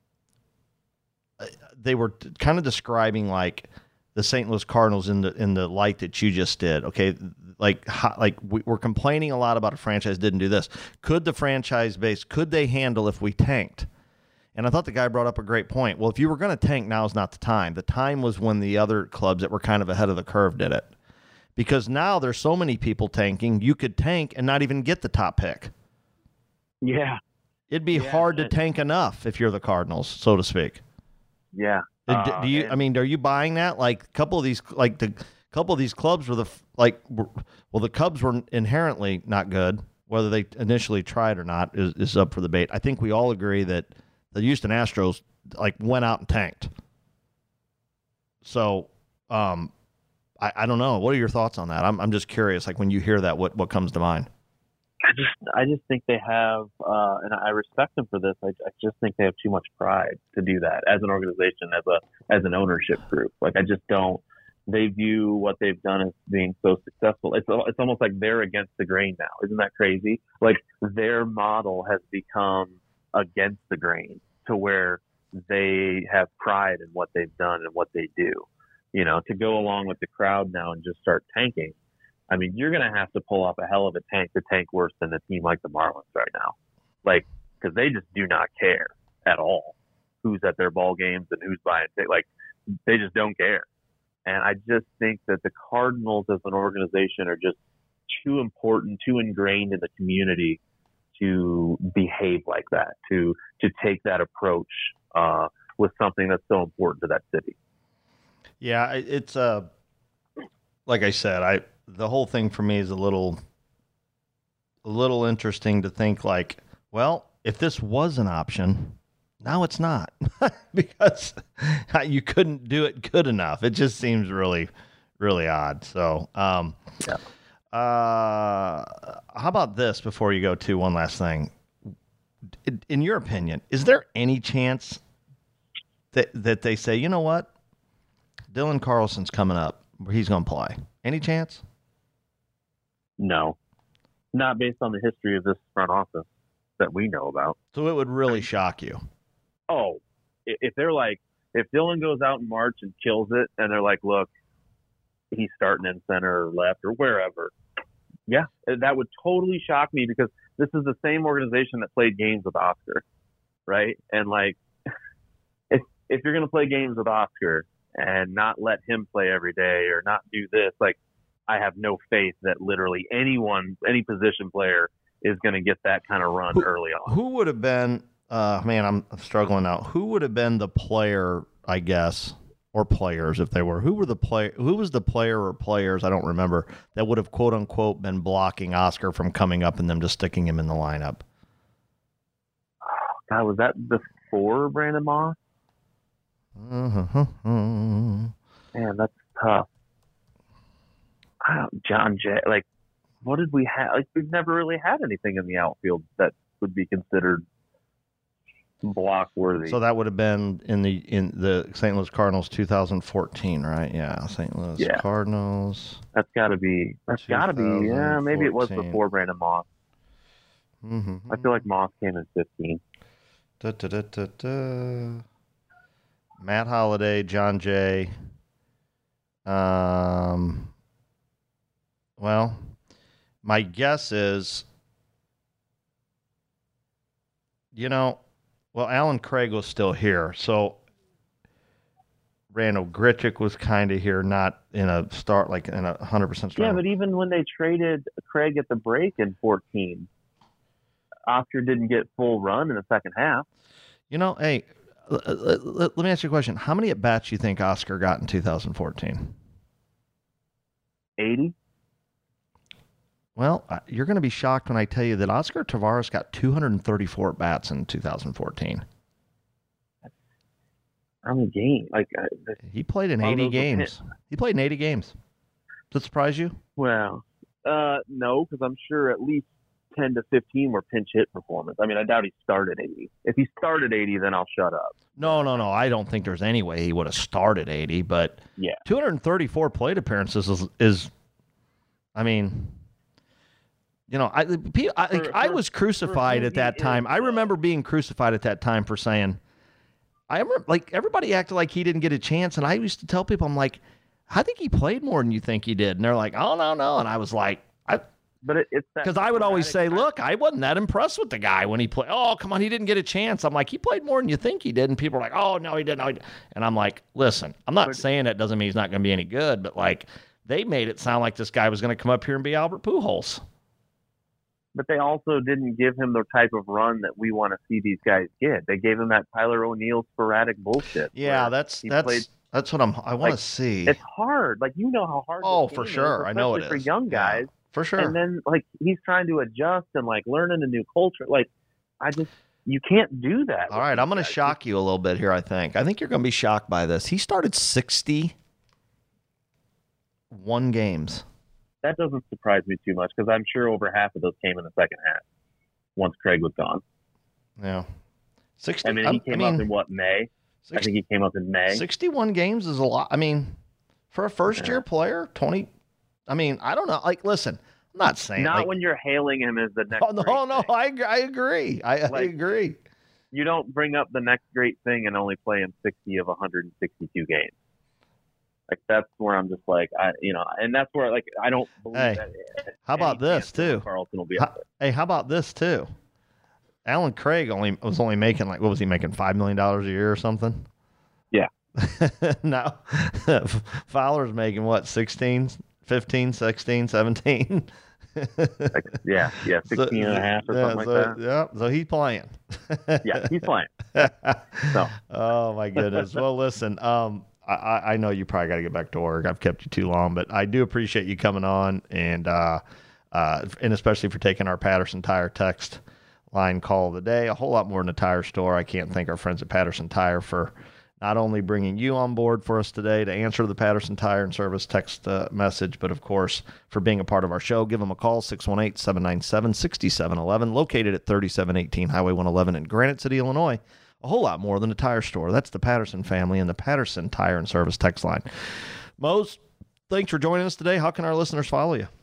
they were kind of describing like the Saint Louis Cardinals in the in the light that you just did. Okay. Like, like we're complaining a lot about a franchise didn't do this. Could the franchise base, could they handle if we tanked? And I thought the guy brought up a great point. Well, if you were going to tank, now's not the time. The time was when the other clubs that were kind of ahead of the curve did it. Because now there's so many people tanking, you could tank and not even get the top pick. Yeah. It'd be yeah, hard to tank enough if you're the Cardinals, so to speak. Yeah. Uh, do you? And- I mean, are you buying that? Like a couple of these, like the couple of these clubs were the like, were, well, the Cubs were inherently not good. Whether they initially tried or not is, is up for debate. I think we all agree that the Houston Astros like went out and tanked. So, um, I, I don't know. What are your thoughts on that? I'm I'm just curious. Like when you hear that, what what comes to mind? I just I just think they have, uh, and I respect them for this. I, I just think they have too much pride to do that as an organization, as a as an ownership group. Like I just don't. They view what they've done as being so successful. It's it's almost like they're against the grain now. Isn't that crazy? Like their model has become against the grain to where they have pride in what they've done and what they do. You know, to go along with the crowd now and just start tanking. I mean, you're going to have to pull off a hell of a tank to tank worse than a team like the Marlins right now. Like, because they just do not care at all who's at their ball games and who's buying. Like, they just don't care. And I just think that the Cardinals as an organization are just too important, too ingrained in the community to behave like that, to to take that approach uh, with something that's so important to that city. Yeah, it's uh, like I said, I the whole thing for me is a little, a little interesting to think like, well, if this was an option, now it's not because you couldn't do it good enough. It just seems really, really odd. So, um, yeah. Uh, how about this before you go to one last thing? In, in your opinion, is there any chance that that they say, you know what, Dylan Carlson's coming up, he's going to play? Any chance? No, not based on the history of this front office that we know about. So it would really shock you. Oh, if they're like, if Dylan goes out in March and kills it, and they're like, look, he's starting in center or left or wherever. Yeah, that would totally shock me because this is the same organization that played games with Oscar, right? And like, if if you're going to play games with Oscar and not let him play every day or not do this, like, I have no faith that literally anyone, any position player is going to get that kind of run who, early on. Who would have been, uh, man, I'm struggling now. Who would have been the player, I guess, or players if they were, who were the play, who was the player or players, I don't remember, that would have quote unquote been blocking Oscar from coming up and them just sticking him in the lineup? God, was that before Brandon Moss? Uh-huh. Man, that's tough. I don't, John Jay, like, what did we have? Like, we've never really had anything in the outfield that would be considered block worthy. So that would have been in the in the Saint Louis Cardinals two thousand fourteen, right? Yeah, Saint Louis yeah. Cardinals. That's got to be. That's got to be. Yeah, maybe it was before Brandon Moss. Mm-hmm. I feel like Moss came in fifteen. Da, da, da, da, da. Matt Holliday, John Jay. Um. Well, my guess is, you know. Well, Alan Craig was still here, so Randall Grichuk was kind of here, not in a start, like in a one hundred percent start. Yeah, but even when they traded Craig at the break in fourteen, Oscar didn't get full run in the second half. You know, hey, l- l- l- let me ask you a question. How many at-bats do you think Oscar got in two thousand fourteen? eighty? Well, you're going to be shocked when I tell you that Oscar Taveras got two hundred thirty-four at-bats in two thousand fourteen. How many games? Like uh, he played in eighty games. He played in eighty games. Does that surprise you? Well, uh, no, because I'm sure at least ten to fifteen were pinch hit performance. I mean, I doubt he started eighty. If he started eighty, then I'll shut up. No, no, no. I don't think there's any way he would have started eighty. But yeah, two hundred thirty-four plate appearances is, is I mean. You know, I I, for, I was crucified at that time. I remember being crucified at that time for saying, I remember, like, everybody acted like he didn't get a chance, and I used to tell people, I'm like, I think he played more than you think he did, and they're like, oh no no, and I was like, I, but it, it's because I would always say, look, I wasn't that impressed with the guy when he played. Oh come on, he didn't get a chance. I'm like, he played more than you think he did, and people are like, oh no, he didn't. No, he didn't. And I'm like, listen, I'm not but, saying that doesn't mean he's not going to be any good, but like, they made it sound like this guy was going to come up here and be Albert Pujols. But they also didn't give him the type of run that we want to see these guys get. They gave him that Tyler O'Neill sporadic bullshit. Yeah, that's that's played, that's what I'm. I want to like, see. It's hard. Like, you know how hard. Oh, for sure. Is, I know it for is. young guys. Yeah, for sure. And then like he's trying to adjust and like learning a new culture. Like, I just you can't do that. All right, I'm going to shock you a little bit here. I think. I think you're going to be shocked by this. He started sixty-one games. That doesn't surprise me too much because I'm sure over half of those came in the second half once Craig was gone. Yeah. sixty, I mean, he came I mean, up in what, May? sixty, I think he came up in May. sixty-one games is a lot. I mean, for a first-year yeah. player, twenty I mean, I don't know. Like, listen, I'm not saying. Not like, when you're hailing him as the next Oh, no, no, I, I agree. I, like, I agree. You don't bring up the next great thing and only play him sixty of one hundred sixty-two games. Like, that's where I'm just like, I, you know, and that's where, like, I don't believe hey, that. How about this, too? Carlson will be how, up there. Hey, how about this, too? Alan Craig only was only making, like, what was he making, five million dollars a year or something? Yeah. Now, Fowler's making, what, sixteen, fifteen, sixteen, seventeen? like, yeah, yeah, sixteen so, and a half or yeah, something so, like that. Yeah, so he's playing. Yeah, he's playing. So. Oh, my goodness. Well, listen, um, I, I know you probably got to get back to work. I've kept you too long, but I do appreciate you coming on, and uh, uh, and especially for taking our Patterson Tire text line call of the day. A whole lot more than a tire store. I can't thank our friends at Patterson Tire for not only bringing you on board for us today to answer the Patterson Tire and Service text uh, message, but of course for being a part of our show. Give them a call, six one eight, seven nine seven, six seven one one, located at thirty-seven eighteen Highway one eleven in Granite City, Illinois. A whole lot more than a tire store. That's the Patterson family and the Patterson Tire and Service text line. Mose, thanks for joining us today. How can our listeners follow you?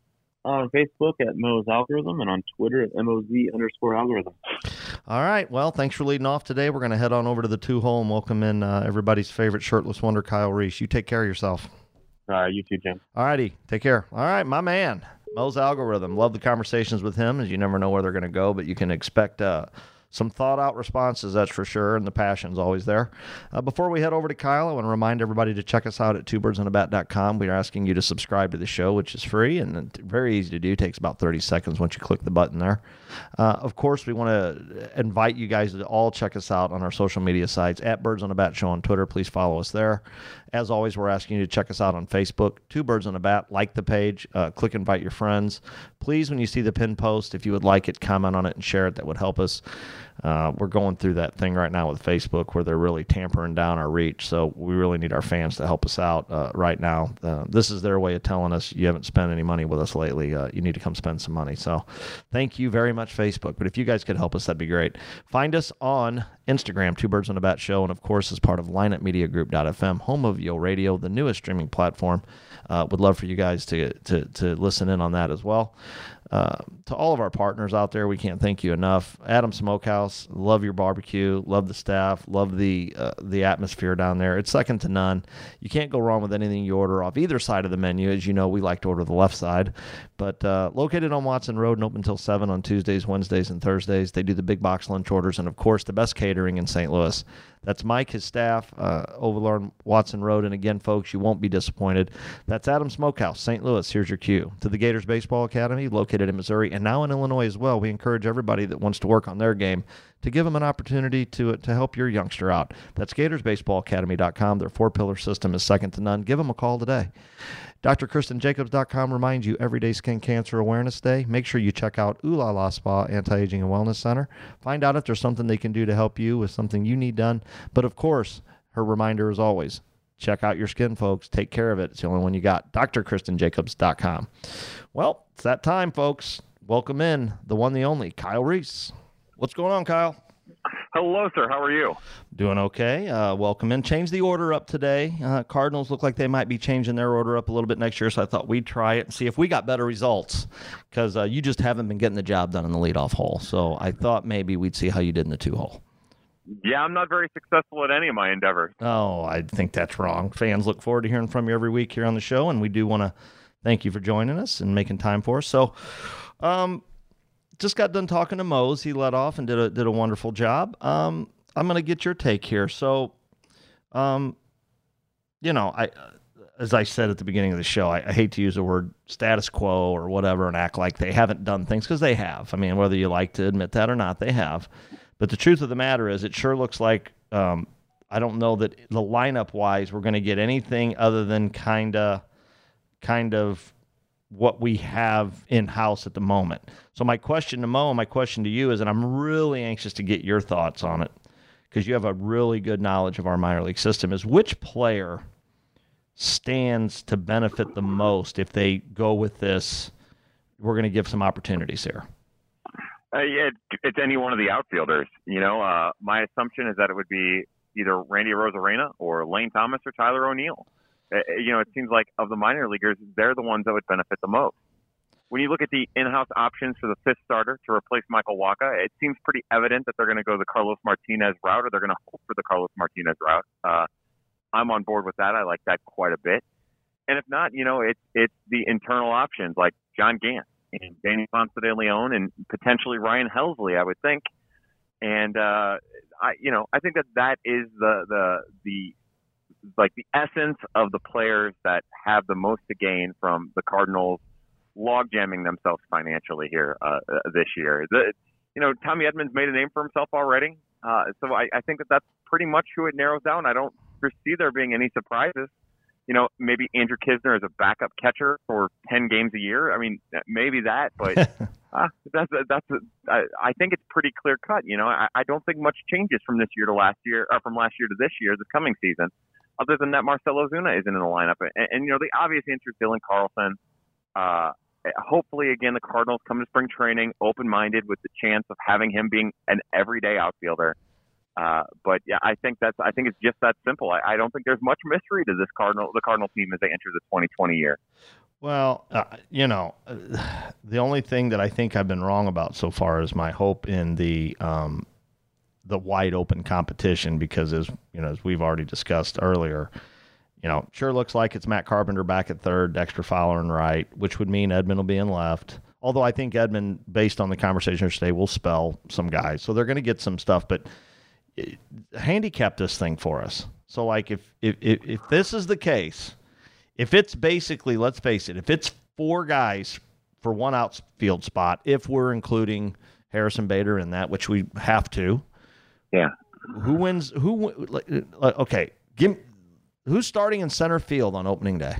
On Facebook at Mo's Algorithm and on Twitter at M O Z underscore algorithm. All right. Well, thanks for leading off today. We're going to head on over to the two-hole and welcome in uh, everybody's favorite shirtless wonder, Kyle Reese. You take care of yourself. All right. You too, Jim. All righty. Take care. All right, my man, Mo's Algorithm. Love the conversations with him, as you never know where they're going to go, but you can expect uh, some thought-out responses, that's for sure, and the passion's always there. Uh, before we head over to Kyle, I want to remind everybody to check us out at two birds on a bat dot com. We are asking you to subscribe to the show, which is free and very easy to do. It takes about thirty seconds once you click the button there. Uh, of course, we want to invite you guys to all check us out on our social media sites, at Birds on a Bat Show on Twitter. Please follow us there. As always, we're asking you to check us out on Facebook, Two Birds on a Bat. Like the page, uh, click invite your friends. Please, when you see the pin post, if you would like it, comment on it and share it. That would help us. Uh, we're going through that thing right now with Facebook where they're really tampering down our reach. So we really need our fans to help us out uh, right now. Uh, this is their way of telling us you haven't spent any money with us lately. Uh, you need to come spend some money. So thank you very much, Facebook. But if you guys could help us, that'd be great. Find us on Instagram, Two Birds on a Bat Show, and of course as part of lineup media group dot f m, home of Yo Radio, the newest streaming platform. Uh, would love for you guys to, to, to listen in on that as well. Uh, to all of our partners out there, we can't thank you enough. Adam Smokehouse, love your barbecue, love the staff, love the uh, the atmosphere down there. It's second to none. You can't go wrong with anything you order off either side of the menu. As you know, we like to order the left side. But uh, located on Watson Road and open until seven on Tuesdays, Wednesdays, and Thursdays. They do the big box lunch orders and, of course, the best catering in Saint Louis. That's Mike, his staff, uh, over on Watson Road. And again, folks, you won't be disappointed. That's Adam Smokehouse, Saint Louis. Here's your cue. To the Gators Baseball Academy, located in Missouri and now in Illinois as well. We encourage everybody that wants to work on their game to give them an opportunity to to help your youngster out. That's Gators Baseball Academy dot com. Their four-pillar system is second to none. Give them a call today. Dr Kristen Jacobs dot com reminds you every day Skin Cancer Awareness Day. Make sure you check out Ooh La La Spa Anti-Aging and Wellness Center. Find out if there's something they can do to help you with something you need done. But of course, her reminder is always, check out your skin, folks. Take care of it. It's the only one you got. Dr Kristen Jacobs dot com. Well, it's that time, folks. Welcome in the one, the only, Kyle Reese. What's going on, Kyle? Hello, sir. How are you? Doing okay. Uh, welcome in. Change the order up today. Uh, Cardinals look like they might be changing their order up a little bit next year, so I thought we'd try it and see if we got better results, because uh, you just haven't been getting the job done in the leadoff hole. So I thought maybe we'd see how you did in the two-hole. Yeah, I'm not very successful at any of my endeavors. Oh, I think that's wrong. Fans look forward to hearing from you every week here on the show, and we do want to thank you for joining us and making time for us. So, um, just got done talking to Mose. He led off and did a did a wonderful job. Um, I'm going to get your take here. So, um, you know, I as I said at the beginning of the show, I, I hate to use the word status quo or whatever and act like they haven't done things, because they have. I mean, whether you like to admit that or not, they have. But the truth of the matter is, it sure looks like um, I don't know that the lineup wise we're going to get anything other than kind of kind of. what we have in-house at the moment. So my question to Mo and my question to you is, and I'm really anxious to get your thoughts on it, because you have a really good knowledge of our minor league system, is which player stands to benefit the most if they go with this, we're going to give some opportunities here? Uh, yeah, it's any one of the outfielders. You know, uh, my assumption is that it would be either Randy Arozarena or Lane Thomas or Tyler O'Neill. Uh, you know, it seems like of the minor leaguers, they're the ones that would benefit the most. When you look at the in-house options for the fifth starter to replace Michael Wacha, it seems pretty evident that they're going to go the Carlos Martinez route, or they're going to hope for the Carlos Martinez route. Uh, I'm on board with that. I like that quite a bit. And if not, you know, it's it's the internal options like John Gant and Danny Ponce de Leon and potentially Ryan Helsley, I would think. And uh, I, you know, I think that that is the the the like the essence of the players that have the most to gain from the Cardinals log jamming themselves financially here uh, this year. The, you know, Tommy Edman's made a name for himself already, uh, so I, I think that that's pretty much who it narrows down. I don't foresee there being any surprises. You know, maybe Andrew Kisner as a backup catcher for ten games a year. I mean, maybe that, but uh, that's that's. I, I think it's pretty clear cut. You know, I, I don't think much changes from this year to last year, or from last year to this year, this coming season. Other than that, Marcell Ozuna isn't in the lineup, and, and you know, the obvious answer is Dylan Carlson. Uh, hopefully, again, the Cardinals come to spring training open-minded with the chance of having him being an everyday outfielder. Uh, but yeah, I think that's. I think it's just that simple. I, I don't think there's much mystery to this Cardinal, the Cardinal team as they enter the twenty twenty year. Well, uh, you know, uh, the only thing that I think I've been wrong about so far is my hope in the um, the wide open competition, because as you know, as we've already discussed earlier, you know, sure looks like it's Matt Carpenter back at third, Dexter Fowler in right, which would mean Edman will be in left. Although I think Edman, based on the conversation today, will spell some guys, so they're going to get some stuff, but. Handicap this thing for us. So like if, if if if this is the case, if it's basically, let's face it, if it's four guys for one outfield spot, if we're including Harrison Bader in that, which we have to, yeah, who wins? Who okay? Give who's starting in center field on opening day?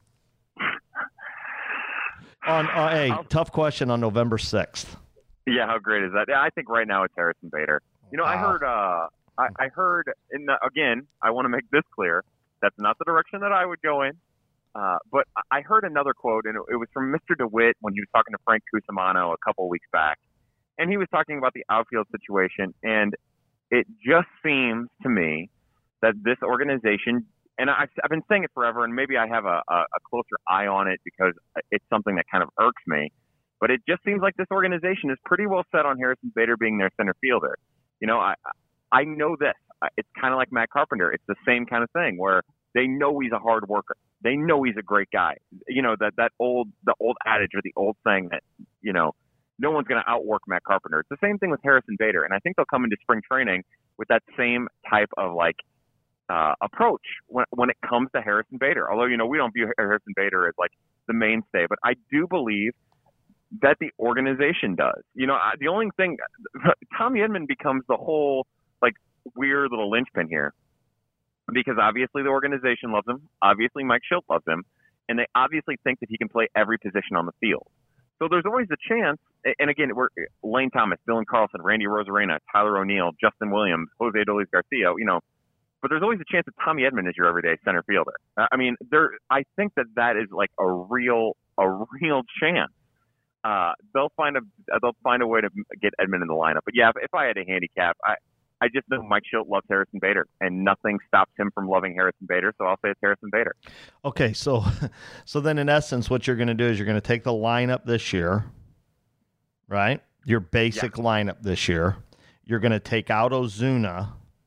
On uh, a tough question on November sixth. Yeah, how great is that? Yeah, I think right now it's Harrison Bader. You know, wow. I heard, uh, I, I heard, in the, again, I want to make this clear. That's not the direction that I would go in. Uh, but I heard another quote, and it, it was from Mister DeWitt when he was talking to Frank Cusimano a couple weeks back. And he was talking about the outfield situation. And it just seems to me that this organization, and I, I've been saying it forever, and maybe I have a, a, a closer eye on it because it's something that kind of irks me. But it just seems like this organization is pretty well set on Harrison Bader being their center fielder. You know, I I know this. It's kind of like Matt Carpenter. It's the same kind of thing where they know he's a hard worker. They know he's a great guy. You know, that, that old the old adage or the old saying that, you know, no one's going to outwork Matt Carpenter. It's the same thing with Harrison Bader. And I think they'll come into spring training with that same type of, like, uh, approach when when it comes to Harrison Bader. Although, you know, we don't view Harrison Bader as, like, the mainstay. But I do believe that the organization does. You know, the only thing, Tommy Edman becomes the whole, like, weird little linchpin here. Because obviously the organization loves him. Obviously Mike Shildt loves him. And they obviously think that he can play every position on the field. So there's always a chance, and again, we're Lane Thomas, Dylan Carlson, Randy Arozarena, Tyler O'Neill, Justin Williams, Jose Adolis Garcia, you know, but there's always a chance that Tommy Edman is your everyday center fielder. I mean, there. I think that that is like a real, a real chance. Uh, they'll find a they'll find a way to get Edman in the lineup. But yeah, if, if I had a handicap, I I just know Mike Shildt loves Harrison Bader, and nothing stops him from loving Harrison Bader. So I'll say it's Harrison Bader. Okay, so so then in essence, what you're going to do is you're going to take the lineup this year, right? Your basic yeah. lineup this year. You're going to take out Ozuna,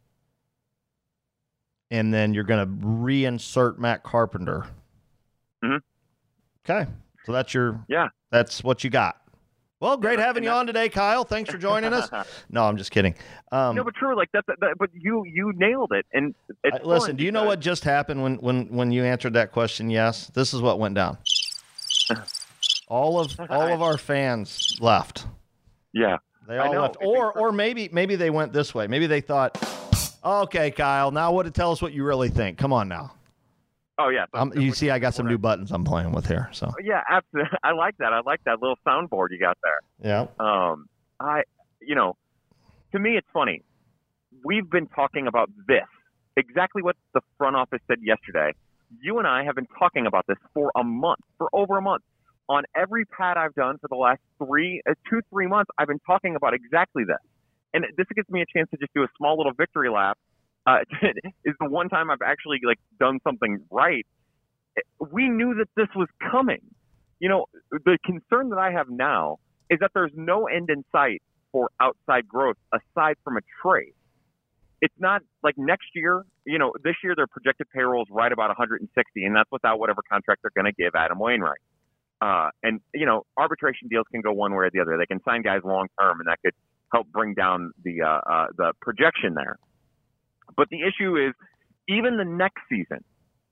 and then you're going to reinsert Matt Carpenter. Mm-hmm. Okay, so that's your yeah. That's what you got. Well, great having you on today, Kyle. Thanks for joining us. No, I'm just kidding. Um, no, but true, like that, that. But you, you nailed it. And it's uh, listen, do you know what just happened when, when, when you answered that question? Yes, this is what went down. all of all of our fans left. Yeah, they all left. Or or maybe maybe they went this way. Maybe they thought, okay, Kyle, now what to tell us what you really think? Come on now. Oh, yeah. Um, you see, I got some new buttons I'm playing with here. So yeah, absolutely. I like that. I like that little soundboard you got there. Yeah. Um, I, you know, to me, it's funny. We've been talking about this, exactly what the front office said yesterday. You and I have been talking about this for a month, for over a month. On every pad I've done for the last three, uh, two, three months, I've been talking about exactly this. And this gives me a chance to just do a small little victory lap. Uh, is the one time I've actually like done something right. We knew that this was coming. You know, the concern that I have now is that there's no end in sight for outside growth aside from a trade. It's not like next year, you know, this year their projected payroll is right about one hundred sixty, and that's without whatever contract they're going to give Adam Wainwright. Uh, and, you know, arbitration deals can go one way or the other. They can sign guys long term, and that could help bring down the uh, uh, the projection there. But the issue is, even the next season,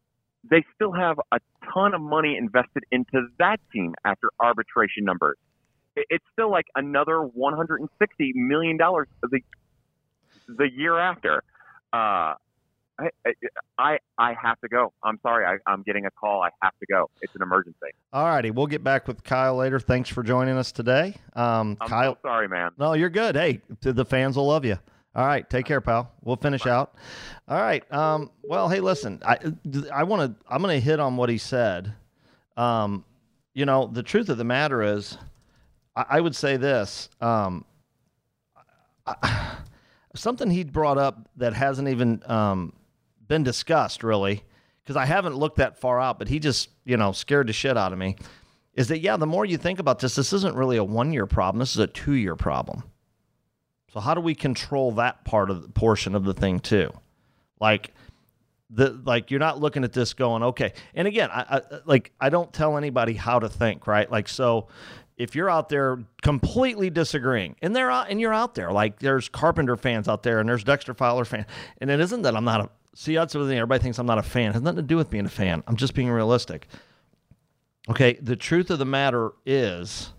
they still have a ton of money invested into that team after arbitration numbers. It's still like another one hundred sixty million dollars the the year after. Uh, I, I I have to go. I'm sorry. I, I'm getting a call. I have to go. It's an emergency. All righty. We'll get back with Kyle later. Thanks for joining us today. Um, I'm Kyle, so sorry, man. No, you're good. Hey, the fans will love you. All right. Take care, pal. We'll finish out. All right. Um, well, hey, listen, I, I want to, I'm going to hit on what he said. Um, you know, the truth of the matter is, I, I would say this, um, I, something he brought up that hasn't even, um, been discussed really, because I haven't looked that far out, but he just, you know, scared the shit out of me, is that, yeah, the more you think about this, this isn't really a one-year problem. This is a two-year problem. So how do we control that part of the portion of the thing too? Like the, like you're not looking at this going, okay. And again, I, I like, I don't tell anybody how to think, right? Like, so if you're out there completely disagreeing, and they're out, and you're out there, like there's Carpenter fans out there, and there's Dexter Fowler fans, and it isn't that I'm not a, see, that's the thing. Everybody thinks I'm not a fan. It has nothing to do with being a fan. I'm just being realistic. Okay, the truth of the matter is,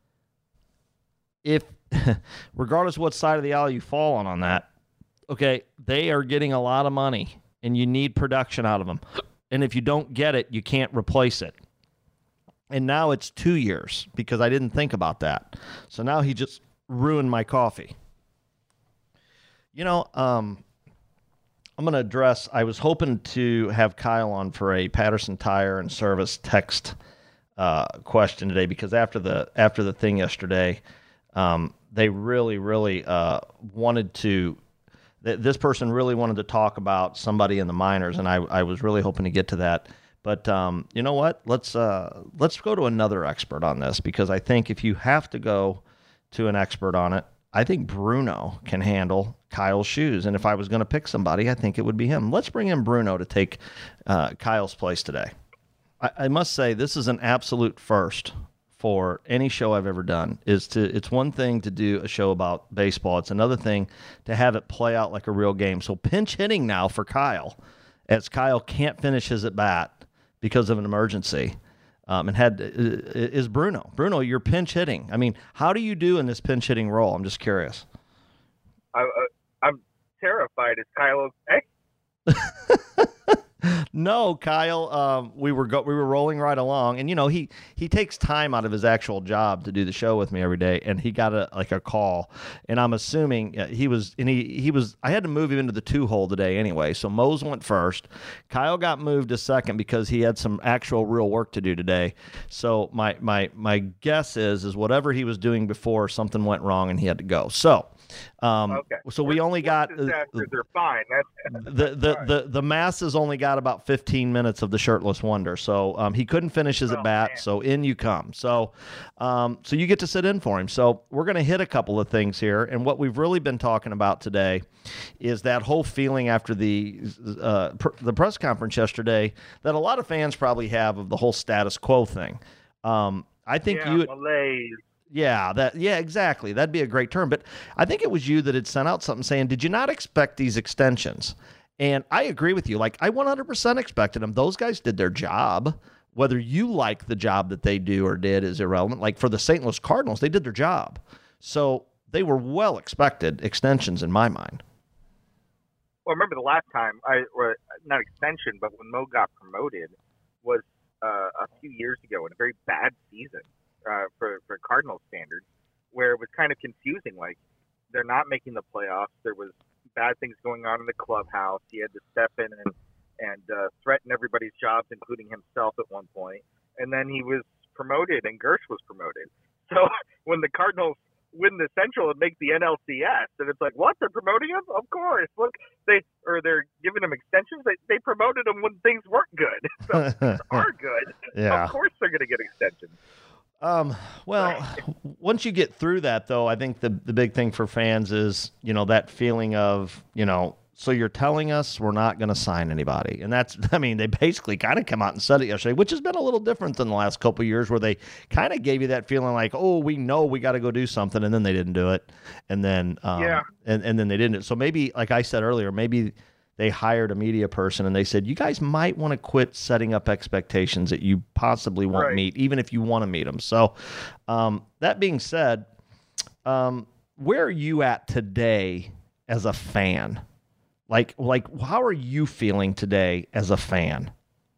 if, regardless of what side of the aisle you fall on on that, okay, they are getting a lot of money, and you need production out of them. And if you don't get it, you can't replace it. And now it's two years because I didn't think about that. So now he just ruined my coffee. You know, um, I'm going to address, I was hoping to have Kyle on for a Patterson Tire and Service text uh, question today, because after the after the thing yesterday, um, they really, really uh, wanted to, th- this person really wanted to talk about somebody in the minors, and I, I was really hoping to get to that. But um, you know what? Let's uh, let's go to another expert on this, because I think if you have to go to an expert on it, I think Bruno can handle Kyle's shoes. And if I was going to pick somebody, I think it would be him. Let's bring in Bruno to take uh, Kyle's place today. I, I must say, this is an absolute first for any show I've ever done. Is to It's one thing to do a show about baseball. It's another thing to have it play out like a real game. So pinch hitting now for Kyle, as Kyle can't finish his at-bat because of an emergency. Um, and had is Bruno. Bruno, you're pinch hitting. I mean, how do you do in this pinch hitting role? I'm just curious. I, uh, I'm terrified. Is Kyle okay? No, Kyle. Um, we were go- we were rolling right along, and you know he he takes time out of his actual job to do the show with me every day, and he got a like a call, and I'm assuming he was and he he was. I had to move him into the two hole today anyway, so Mose went first. Kyle got moved to second because he had some actual real work to do today. So my my my guess is is whatever he was doing before, something went wrong and he had to go. So. Um, okay. So we only got disasters are fine. That's, the the, right. the the masses only got about fifteen minutes of the shirtless wonder. So um, he couldn't finish his oh, at bat. Man. So in you come. So um, so you get to sit in for him. So we're going to hit a couple of things here, and what we've really been talking about today is that whole feeling after the uh, pr- the press conference yesterday that a lot of fans probably have of the whole status quo thing. Um, I think yeah, you. Malaise. Yeah, that yeah, exactly. That'd be a great term. But I think it was you that had sent out something saying, did you not expect these extensions? And I agree with you. Like, I one hundred percent expected them. Those guys did their job. Whether you like the job that they do or did is irrelevant. Like, for the Saint Louis Cardinals, they did their job. So they were well expected extensions in my mind. Well, I remember the last time, I or not extension, but when Mo got promoted was uh, a few years ago in a very bad season. Uh, for, for Cardinal standards, where it was kind of confusing. Like, they're not making the playoffs. There was bad things going on in the clubhouse. He had to step in and and uh, threaten everybody's jobs, including himself at one point. And then he was promoted, and Gersh was promoted. So when the Cardinals win the Central and make the N L C S, and it's like, what? They're promoting him? Of course. Look, they or they're giving him extensions. They they promoted him when things weren't good. So things are good. Yeah. Of course they're going to get extensions. Um, well, once you get through that, though, I think the the big thing for fans is, you know, that feeling of, you know, so you're telling us we're not going to sign anybody. And that's, I mean, they basically kind of come out and said it yesterday, which has been a little different than the last couple of years, where they kind of gave you that feeling like, oh, we know we got to go do something. And then they didn't do it. And then, um, yeah. and, and then they didn't. So maybe, like I said earlier, maybe they hired a media person and they said, you guys might want to quit setting up expectations that you possibly won't Right. meet, even if you want to meet them. So um, that being said, um, where are you at today as a fan? Like, like, how are you feeling today as a fan?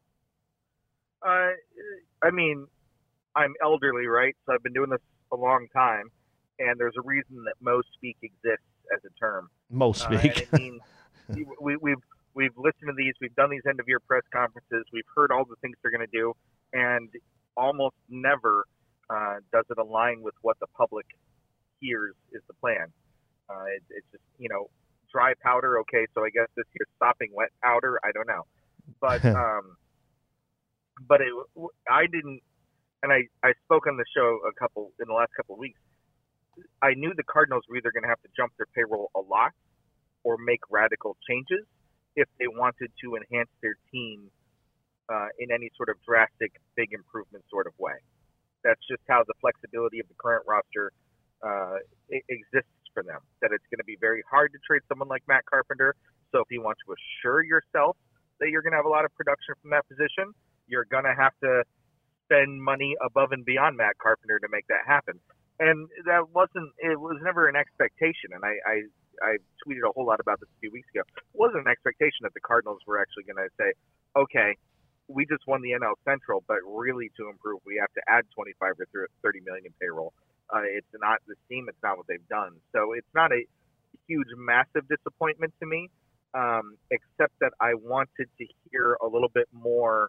Uh, I mean, I'm elderly, right? So I've been doing this a long time, and there's a reason that Mo Speak exists as a term. Most Uh, and speak. it means we, we've we've listened to these, we've done these end of year press conferences, we've heard all the things they're going to do, and almost never uh, does it align with what the public hears is the plan. Uh, it, it's just you know dry powder. Okay, so I guess this year's stopping wet powder. I don't know, but um, but it, I didn't, and I I spoke on the show a couple in the last couple of weeks. I knew the Cardinals were either going to have to jump their payroll a lot or make radical changes if they wanted to enhance their team uh, in any sort of drastic, big improvement sort of way. That's just how the flexibility of the current roster uh, it exists for them, that it's going to be very hard to trade someone like Matt Carpenter. So if you want to assure yourself that you're going to have a lot of production from that position, you're going to have to spend money above and beyond Matt Carpenter to make that happen. And that wasn't, it was never an expectation. And I, I, I tweeted a whole lot about this a few weeks ago. It wasn't an expectation that the Cardinals were actually going to say, okay, we just won the N L Central, but really to improve, we have to add twenty-five or thirty million in payroll. Uh, it's not this team. It's not what they've done. So it's not a huge, massive disappointment to me, um, except that I wanted to hear a little bit more.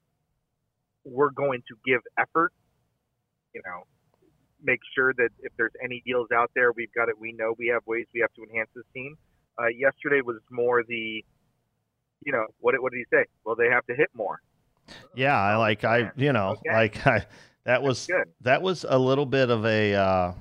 We're going to give effort, you know, make sure that if there's any deals out there, we've got it. We know we have ways we have to enhance this team. Uh, yesterday was more the, you know, what, what did he say? Well, they have to hit more. Yeah, I like I you know Okay. like I that was Good. that was a little bit of a uh,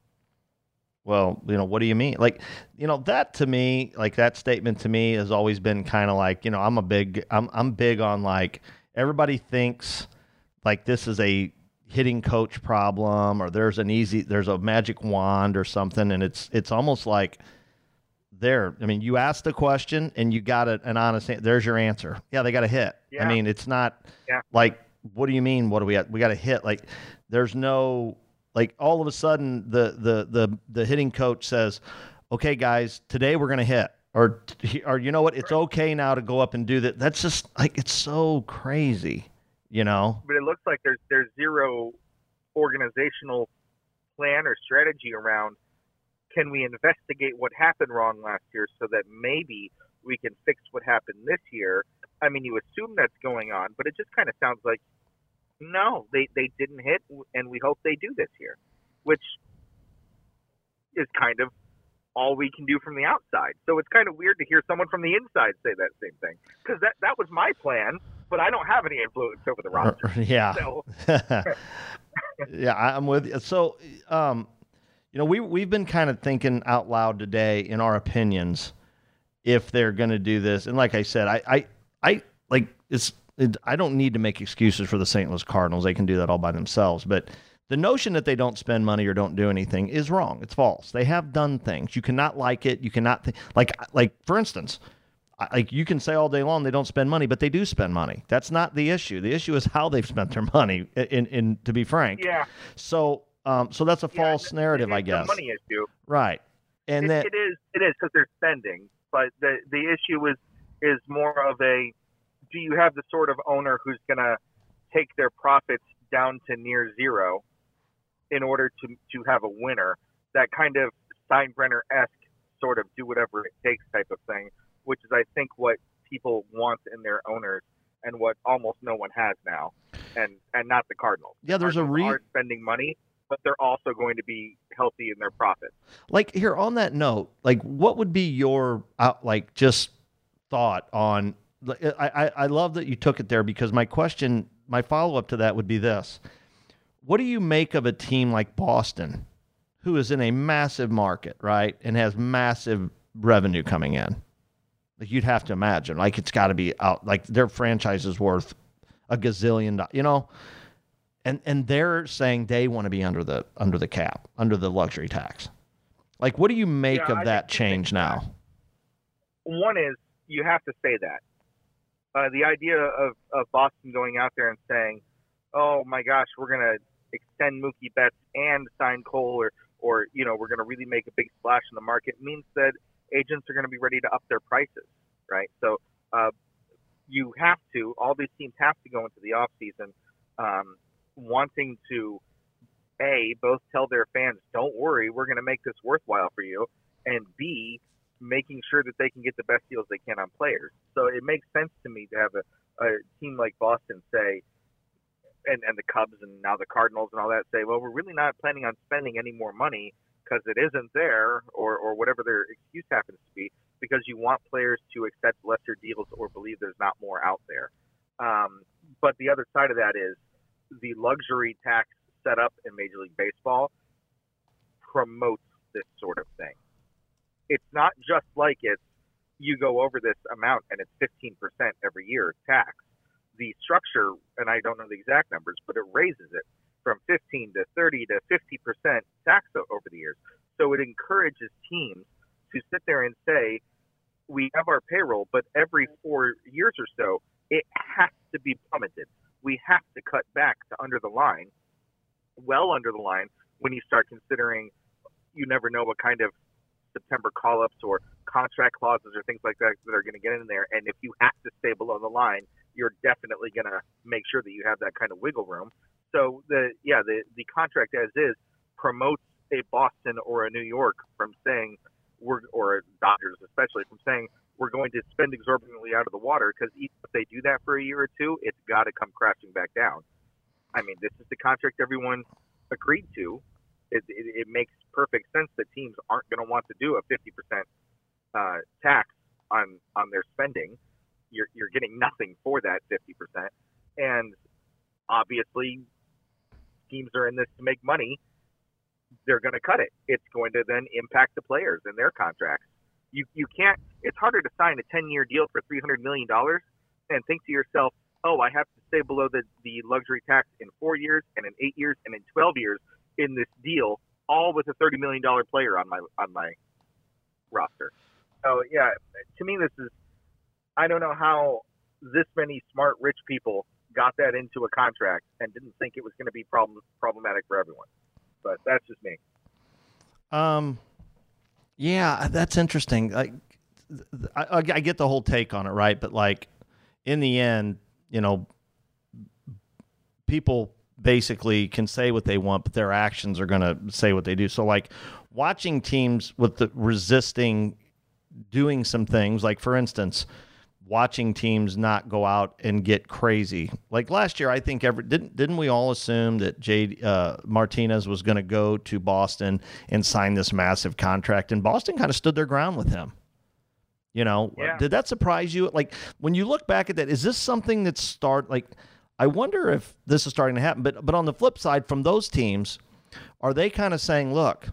well, you know, what do you mean? Like, you know, that to me, like that statement to me has always been kind of like, you know, I'm a big I'm I'm big on like everybody thinks like this is a hitting coach problem or there's an easy there's a magic wand or something, and it's it's almost like there. I mean, you asked the question and you got a, an honest answer. There's your answer. Yeah, they got to hit. Yeah. I mean, it's not Yeah. like, what do you mean? What do we have? We got to hit. Like, there's no, like, all of a sudden the, the, the, the hitting coach says, okay, guys, today we're going to hit. Or, or, you know what? It's okay now to go up and do that. That's just like, it's so crazy, you know? But it looks like there's, there's zero organizational plan or strategy around, can we investigate what happened wrong last year so that maybe we can fix what happened this year? I mean, you assume that's going on, but it just kind of sounds like, no, they, they didn't hit, and we hope they do this year, which is kind of all we can do from the outside. So it's kind of weird to hear someone from the inside say that same thing, because that, that was my plan, but I don't have any influence over the roster. Yeah. So, Yeah, I'm with you. So, um, you know, we, we've been kind of thinking out loud today in our opinions if they're going to do this. And like I said, I, I, I like it's, it, I don't need to make excuses for the Saint Louis Cardinals. They can do that all by themselves. But the notion that they don't spend money or don't do anything is wrong. It's false. They have done things. You cannot like it. You cannot th- like, like for instance, like you can say all day long they don't spend money, but they do spend money. That's not the issue. The issue is how they've spent their money. In, in to be frank. yeah. So, um, so that's a Yeah, false it- narrative, it I is guess. a money issue. Right. And it, then it is it is because they're spending, but the the issue is is more of a, do you have the sort of owner who's going to take their profits down to near zero in order to to have a winner? That kind of Steinbrenner-esque sort of do whatever it takes type of thing, which is I think what people want in their owners and what almost no one has now, and and not the Cardinals. Yeah, there's a Cardinals re- are spending money, but they're also going to be healthy in their profits. like here on that note, like what would be your uh, like just thought on? I, I I love that you took it there because my question, my follow up to that would be this: what do you make of a team like Boston, who is in a massive market, right, and has massive revenue coming in? Like you'd have to imagine, like it's got to be out, like their franchise is worth a gazillion dollars, you know, and and they're saying they want to be under the under the cap, under the luxury tax. Like, what do you make Yeah, of I that think two change things. now? One is you have to say that. Uh, the idea of, of Boston going out there and saying, oh my gosh, we're going to extend Mookie Betts and sign Cole, or, or you know, we're going to really make a big splash in the market, means that agents are going to be ready to up their prices, right? So uh, you have to, all these teams have to go into the offseason um, wanting to, A, both tell their fans, don't worry, we're going to make this worthwhile for you, and B, making sure that they can get the best deals they can on players. So it makes sense to me to have a, a team like Boston say, and, and the Cubs and now the Cardinals and all that say, well, we're really not planning on spending any more money because it isn't there, or, or whatever their excuse happens to be, because you want players to accept lesser deals or believe there's not more out there. Um, but the other side of that is the luxury tax set up in Major League Baseball promotes this sort of thing. It's not just like it's you go over this amount and it's fifteen percent every year tax. The structure, and I don't know the exact numbers, but it raises it from fifteen to thirty to fifty percent tax over the years. So it encourages teams to sit there and say, we have our payroll, but every four years or so, it has to be plummeted. We have to cut back to under the line, well under the line, when you start considering you never know what kind of September call-ups or contract clauses or things like that that are going to get in there. And if you have to stay below the line, you're definitely going to make sure that you have that kind of wiggle room. So the yeah, the, the contract as is promotes a Boston or a New York from saying we're, or Dodgers especially, from saying we're going to spend exorbitantly out of the water, because even if they do that for a year or two, it's got to come crashing back down. I mean, this is the contract everyone agreed to. It, it, it makes perfect sense that teams aren't going to want to do a fifty percent uh, tax on, on their spending. You're, you're getting nothing for that fifty percent. And obviously, teams are in this to make money. They're going to cut it. It's going to then impact the players and their contracts. You you can't. It's harder to sign a ten-year deal for three hundred million dollars and think to yourself, oh, I have to stay below the, the luxury tax in four years and in eight years and in twelve years in this deal, all with a thirty million dollars player on my on my roster. So, yeah, to me, this is, I don't know how this many smart, rich people got that into a contract and didn't think it was going to be problem, problematic for everyone. But that's just me. Um, yeah, that's interesting. Like, I, I get the whole take on it, right? But, like, in the end, you know, people basically can say what they want, but their actions are going to say what they do. So, like, watching teams with the resisting doing some things, like, for instance, watching teams not go out and get crazy. Like last year, I think every didn't didn't we all assume that J uh, Martinez was going to go to Boston and sign this massive contract, and Boston kind of stood their ground with him. You know, yeah. Did that surprise you? Like, when you look back at that, is this something that start like? I wonder if this is starting to happen. But but on the flip side, from those teams, are they kind of saying, look,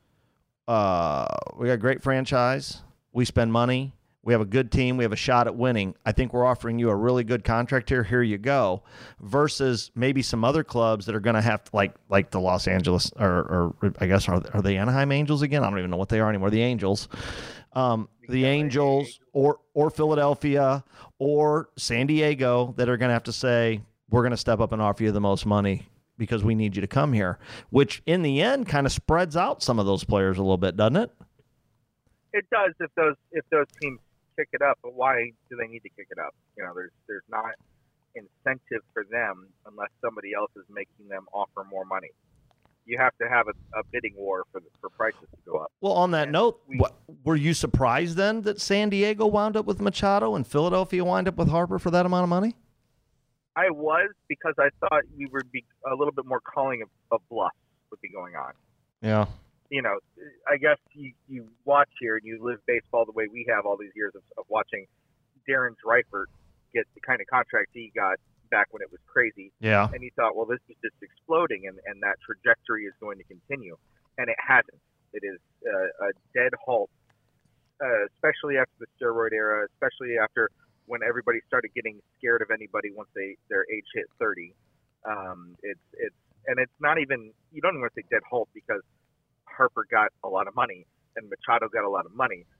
uh, we got a great franchise, we spend money, we have a good team, we have a shot at winning. I think we're offering you a really good contract here. Here you go. Versus maybe some other clubs that are going to have to, like like the Los Angeles, or, or I guess are are they Anaheim Angels again? I don't even know what they are anymore. The Angels. Um, the Angels or or Philadelphia or San Diego that are going to have to say, we're going to step up and offer you the most money because we need you to come here, which in the end kind of spreads out some of those players a little bit, doesn't it? It does if those if those teams kick it up, but why do they need to kick it up? You know, there's there's not incentive for them unless somebody else is making them offer more money. You have to have a, a bidding war for the, for prices to go up. Well, on that and note, we, what, were you surprised then that San Diego wound up with Machado and Philadelphia wound up with Harper for that amount of money? I was, because I thought we would be a little bit more calling of, of bluff would be going on. Yeah. You know, I guess you, you watch here and you live baseball the way we have all these years of, of watching Darren Dreifert get the kind of contract he got back when it was crazy. Yeah. And you thought, well, this is just exploding, and, and that trajectory is going to continue. And it hasn't. It is uh, a dead halt, uh, especially after the steroid era, especially after when everybody started getting scared of anybody once they their age hit thirty. Um, it's it's and it's not even, you don't even want to say dead halt, because Harper got a lot of money and Machado got a lot of money.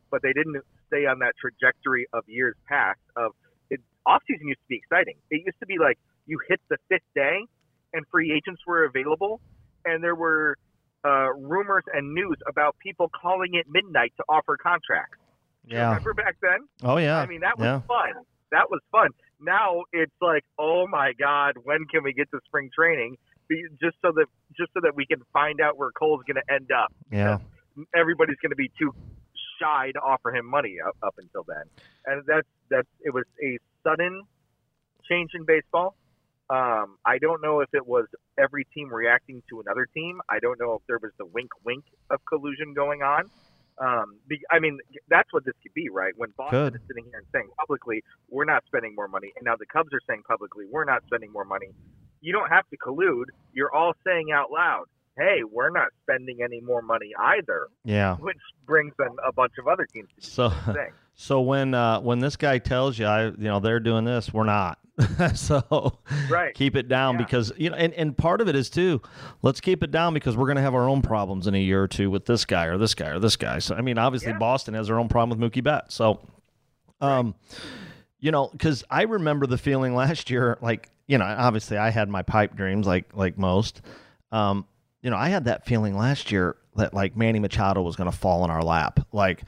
but they didn't stay on that trajectory of years past. Of it, off-season used to be exciting. It used to be like you hit the fifth day and free agents were available, and there were uh, rumors and news about people calling it midnight to offer contracts. Yeah. Remember back then? Oh, yeah. I mean, that was yeah. fun. That was fun. Now it's like, oh my God, when can we get to spring training? Just so that just so that we can find out where Cole's going to end up. Yeah. Everybody's going to be too shy to offer him money up, up until then. And that's that's it was a sudden change in baseball. Um, I don't know if it was every team reacting to another team. I don't know if there was the wink wink of collusion going on. Um, be, I mean, that's what this could be, right? When Boston Good. is sitting here and saying publicly, we're not spending more money, and now the Cubs are saying publicly, we're not spending more money. You don't have to collude. You're all saying out loud, hey, we're not spending any more money either. Yeah. Which brings in a bunch of other teams to do So, the same thing. so when uh, when this guy tells you, I, you know, they're doing this, we're not. So Right. keep it down Yeah. because, you know, and, and part of it is, too, let's keep it down because we're going to have our own problems in a year or two with this guy or this guy or this guy. So, I mean, obviously Yeah. Boston has their own problem with Mookie Betts. So, um, you know, because I remember the feeling last year, like, you know, obviously I had my pipe dreams like like most. Um, you know, I had that feeling last year that, like, Manny Machado was going to fall in our lap. Like,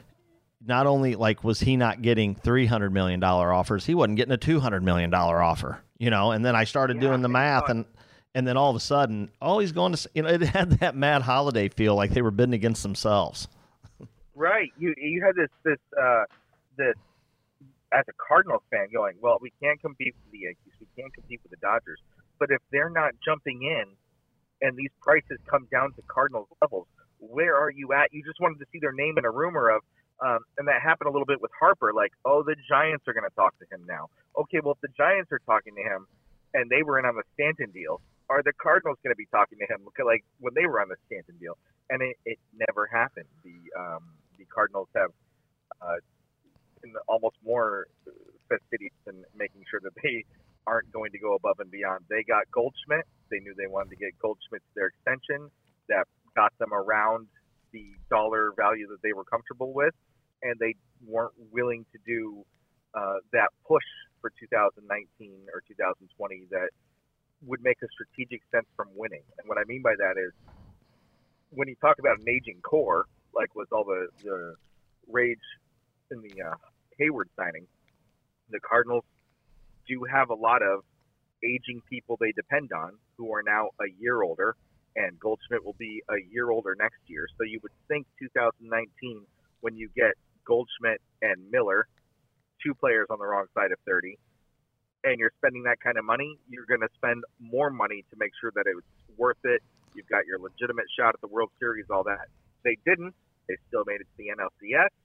not only, like, was he not getting three hundred million dollars offers, he wasn't getting a two hundred million dollars offer, you know? And then I started Yeah, doing the math, fun. and and then all of a sudden, oh, he's going to, you know, it had that Matt Holliday feel like they were bidding against themselves. Right. You you had this this uh, this as a Cardinals fan going, well, we can't compete with the Yankees, we can't compete with the Dodgers, but if they're not jumping in and these prices come down to Cardinals levels, where are you at? You just wanted to see their name in a rumor of, um, and that happened a little bit with Harper, like, oh, the Giants are going to talk to him now. Okay, well, if the Giants are talking to him and they were in on the Stanton deal, are the Cardinals going to be talking to him like when they were on the Stanton deal? And it, it never happened. The um, the Cardinals have uh, in the, almost more fastidious in making sure that they aren't going to go above and beyond. They got Goldschmidt. They knew they wanted to get Goldschmidt to their extension. That got them around the dollar value that they were comfortable with, and they weren't willing to do uh, that push for two thousand nineteen or two thousand twenty that would make a strategic sense from winning. And what I mean by that is when you talk about an aging core, like with all the, the rage in the uh, Hayward signing, the Cardinals do have a lot of aging people they depend on who are now a year older, and Goldschmidt will be a year older next year. So you would think two thousand nineteen, when you get Goldschmidt and Miller, two players on the wrong side of thirty, and you're spending that kind of money, you're going to spend more money to make sure that it's worth it. You've got your legitimate shot at the World Series, all that. They didn't. They still made it to the N L C S.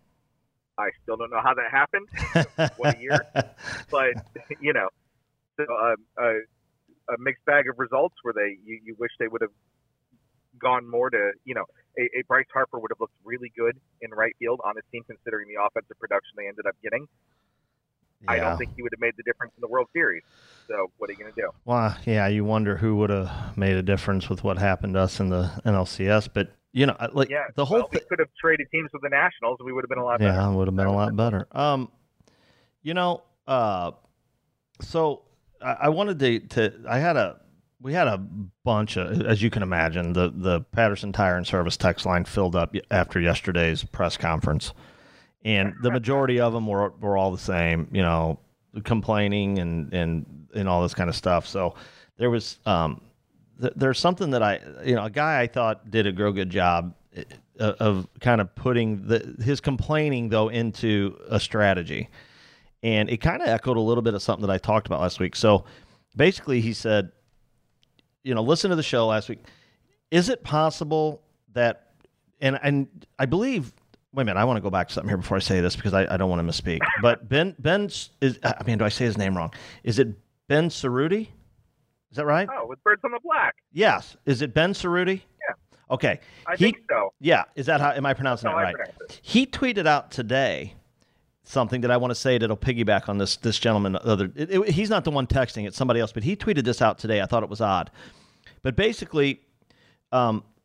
I still don't know how that happened. What a year. But, you know, so, uh, a, a mixed bag of results where they you, you wish they would have gone more to, you know, a, a Bryce Harper would have looked really good in right field on his team considering the offensive production they ended up getting. Yeah. I don't think he would have made the difference in the World Series. So what are you going to do? Well, yeah, you wonder who would have made a difference with what happened to us in the N L C S. But, you know, like yeah, the whole well, we thing. could have traded teams with the Nationals, and we would have been a lot better. Yeah, it would have been a lot better. Um, you know, uh, so I, I wanted to, to, I had a, we had a bunch of, as you can imagine, the, the Patterson Tire and Service text line filled up after yesterday's press conference. And the majority of them were were all the same, you know, complaining and, and, and all this kind of stuff. So there was um, th- there's something that I, you know, a guy I thought did a real good job of, of kind of putting the, his complaining, though, into a strategy. And it kind of echoed a little bit of something that I talked about last week. So basically he said, you know, listen to the show last week. Is it possible that, and and I believe, wait a minute, I want to go back to something here before I say this because I, I don't want to misspeak. But Ben, Ben is, I mean, do I say his name wrong? Is it Ben Cerruti? Is that right? Oh, with Birds on the Black. Yes. Is it Ben Cerruti? Yeah. Okay. I he, think so. Yeah. Is that how, am I pronouncing That's that how I right? pronounce it. He tweeted out today something that I want to say that'll piggyback on this, this gentleman. Other, it, it, he's not the one texting, it's somebody else, but he tweeted this out today. I thought it was odd. But basically, um,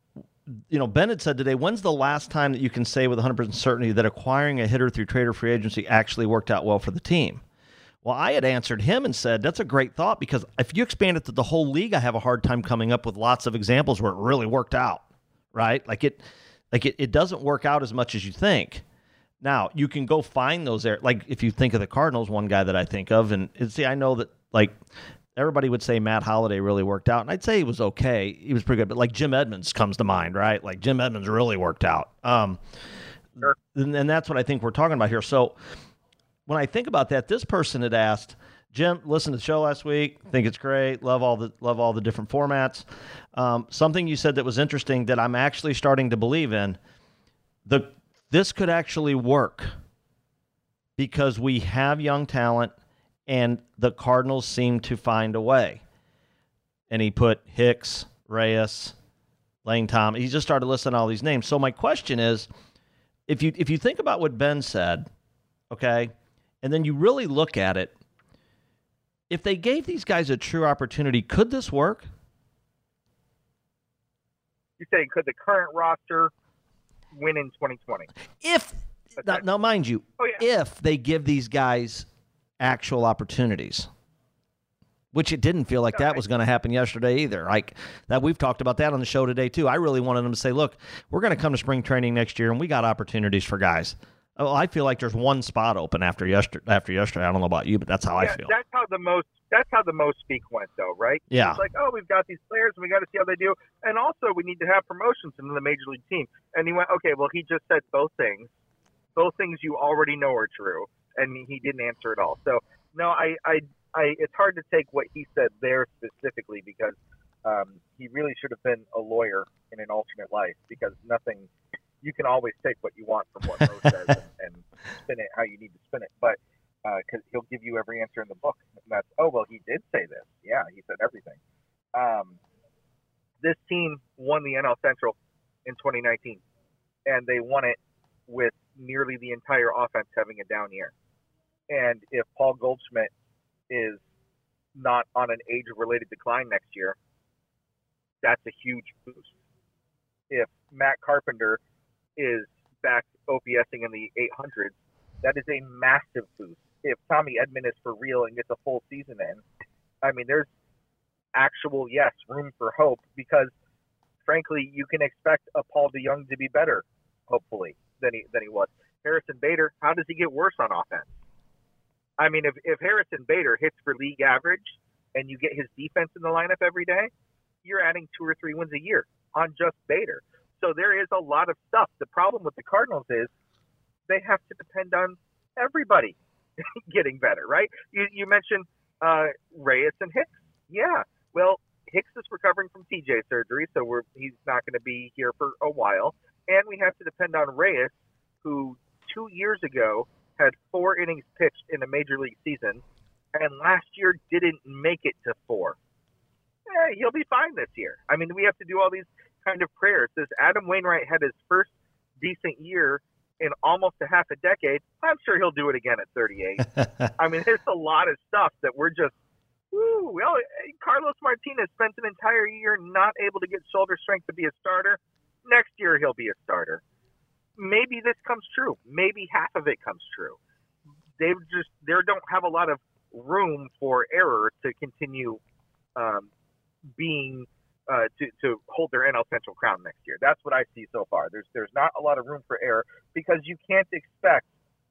you know, Ben had said today, when's the last time that you can say with one hundred percent certainty that acquiring a hitter through trade or free agency actually worked out well for the team? Well, I had answered him and said, that's a great thought, because if you expand it to the whole league, I have a hard time coming up with lots of examples where it really worked out, right? Like it like it, it doesn't work out as much as you think. Now, you can go find those there. Like if you think of the Cardinals, one guy that I think of, and, and see, I know that like everybody would say Matt Holliday really worked out, and I'd say he was okay. He was pretty good, but like Jim Edmonds comes to mind, right? Like Jim Edmonds really worked out. Um, Sure. and, and that's what I think we're talking about here. So when I think about that, this person had asked, Jim, listen to the show last week, think it's great, love all the love all the different formats. Um, something you said that was interesting that I'm actually starting to believe in, the this could actually work because we have young talent and the Cardinals seem to find a way. And he put Hicks, Reyes, Lane Thomas. He just started listing all these names. So my question is, if you if you think about what Ben said, okay, and then you really look at it, if they gave these guys a true opportunity, could this work? You're saying could the current roster win in twenty twenty? If now, now, mind you, Oh, yeah. if they give these guys actual opportunities, which it didn't feel like Yeah, that I- was going to happen yesterday either. Like that, we've talked about that on the show today too. I really wanted them to say, "Look, we're going to come to spring training next year, and we got opportunities for guys." Oh, I feel like there's one spot open after yesterday. After yesterday, I don't know about you, but that's how I Yeah, feel. That's how the most. That's how the most speak went, though, right? Yeah. It's like, oh, we've got these players, and we got to see how they do, and also we need to have promotions into the major league team. And he went, okay, well, he just said both things, both things you already know are true, and he didn't answer at all. So no, I, I, I it's hard to take what he said there specifically because um, he really should have been a lawyer in an alternate life because nothing. You can always take what you want from what Mo says and, and spin it how you need to spin it, but because uh, he'll give you every answer in the book. And that's, oh, well, he did say this. Yeah, he said everything. Um, this team won the N L Central in twenty nineteen, and they won it with nearly the entire offense having a down year. And if Paul Goldschmidt is not on an age-related decline next year, that's a huge boost. If Matt Carpenter is back OPSing in the eight hundreds, that is a massive boost. If Tommy Edman is for real and gets a full season in, I mean, there's actual, yes, room for hope because, frankly, you can expect a Paul DeJong to be better, hopefully, than he than he was. Harrison Bader, how does he get worse on offense? I mean, if, if Harrison Bader hits for league average and you get his defense in the lineup every day, you're adding two or three wins a year on just Bader. So there is a lot of stuff. The problem with the Cardinals is they have to depend on everybody getting better, right? You, you mentioned uh, Reyes and Hicks. Yeah, well, Hicks is recovering from T J surgery, so we're he's not going to be here for a while. And we have to depend on Reyes, who two years ago had four innings pitched in a major league season, and last year didn't make it to four. Eh, he'll be fine this year. I mean, we have to do all these kind of prayers. This Adam Wainwright had his first decent year in almost a half a decade. I'm sure he'll do it again at thirty-eight. I mean, there's a lot of stuff that we're just, woo. Well, Carlos Martinez spent an entire year not able to get shoulder strength to be a starter. Next year, he'll be a starter. Maybe this comes true. Maybe half of it comes true. They just, they don't have a lot of room for error to continue um, being Uh, to, to hold their N L Central crown next year. That's what I see so far. There's there's not a lot of room for error because you can't expect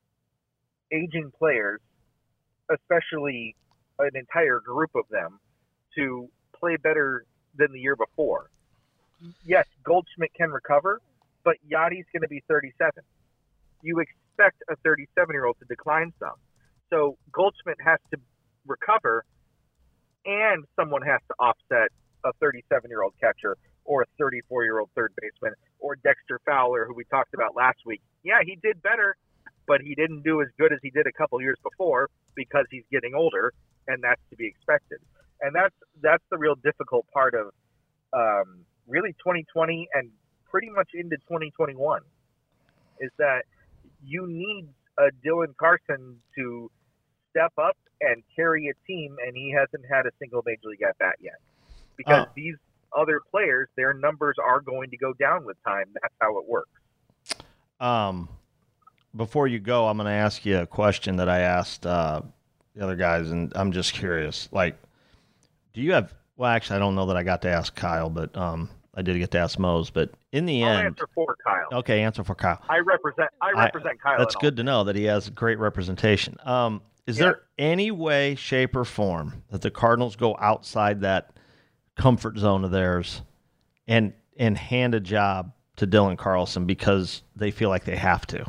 aging players, especially an entire group of them, to play better than the year before. Yes, Goldschmidt can recover, but Yadi's going to be thirty-seven. You expect a thirty-seven-year-old to decline some. So Goldschmidt has to recover, and someone has to offset a thirty-seven-year-old catcher or a thirty-four-year-old third baseman or Dexter Fowler, who we talked about last week. Yeah, he did better, but he didn't do as good as he did a couple years before because he's getting older, and that's to be expected. And that's that's the real difficult part of um, really twenty twenty and pretty much into twenty twenty-one is that you need a Dylan Carson to step up and carry a team, and he hasn't had a single major league at bat yet. Because oh. these other players, their numbers are going to go down with time. That's how it works. Um, before you go, I'm going to ask you a question that I asked uh, the other guys, and I'm just curious. Like, do you have – well, actually, I don't know that I got to ask Kyle, but um, I did get to ask Mose. But in the I'll end – answer for Kyle. Okay, answer for Kyle. I represent I represent I, Kyle. That's good to know that he has great representation. Um, is Yeah. there any way, shape, or form that the Cardinals go outside that comfort zone of theirs and and hand a job to Dylan Carlson because they feel like they have to?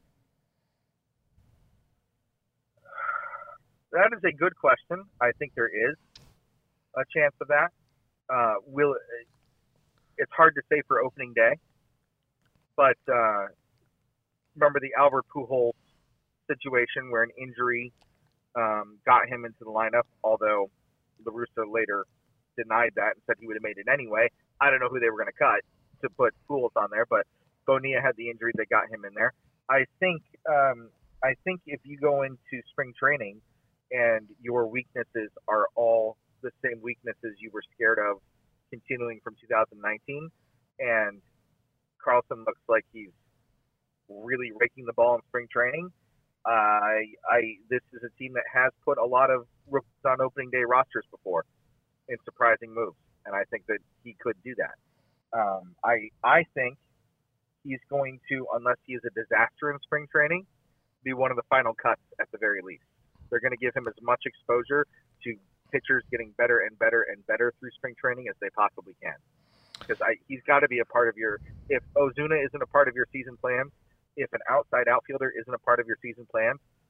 That is a good question. I think there is a chance of that. Uh, will it's hard to say for opening day, but uh, remember the Albert Pujols situation where an injury um, got him into the lineup, although La Russa later denied that and said he would have made it anyway. I don't know who they were going to cut to put Pujols on there, but Bonilla had the injury that got him in there. I think um, I think if you go into spring training and your weaknesses are all the same weaknesses you were scared of continuing from two thousand nineteen, and Carlson looks like he's really raking the ball in spring training, I, I this is a team that has put a lot of rookies on opening day rosters before in surprising moves, and I think that he could do that. Um, I I think he's going to, unless he is a disaster in spring training, be one of the final cuts at the very least. They're going to give him as much exposure to pitchers getting better and better and better through spring training as they possibly can. Because he's got to be a part of your – if Ozuna isn't a part of your season plan, if an outside outfielder isn't a part of your season plan,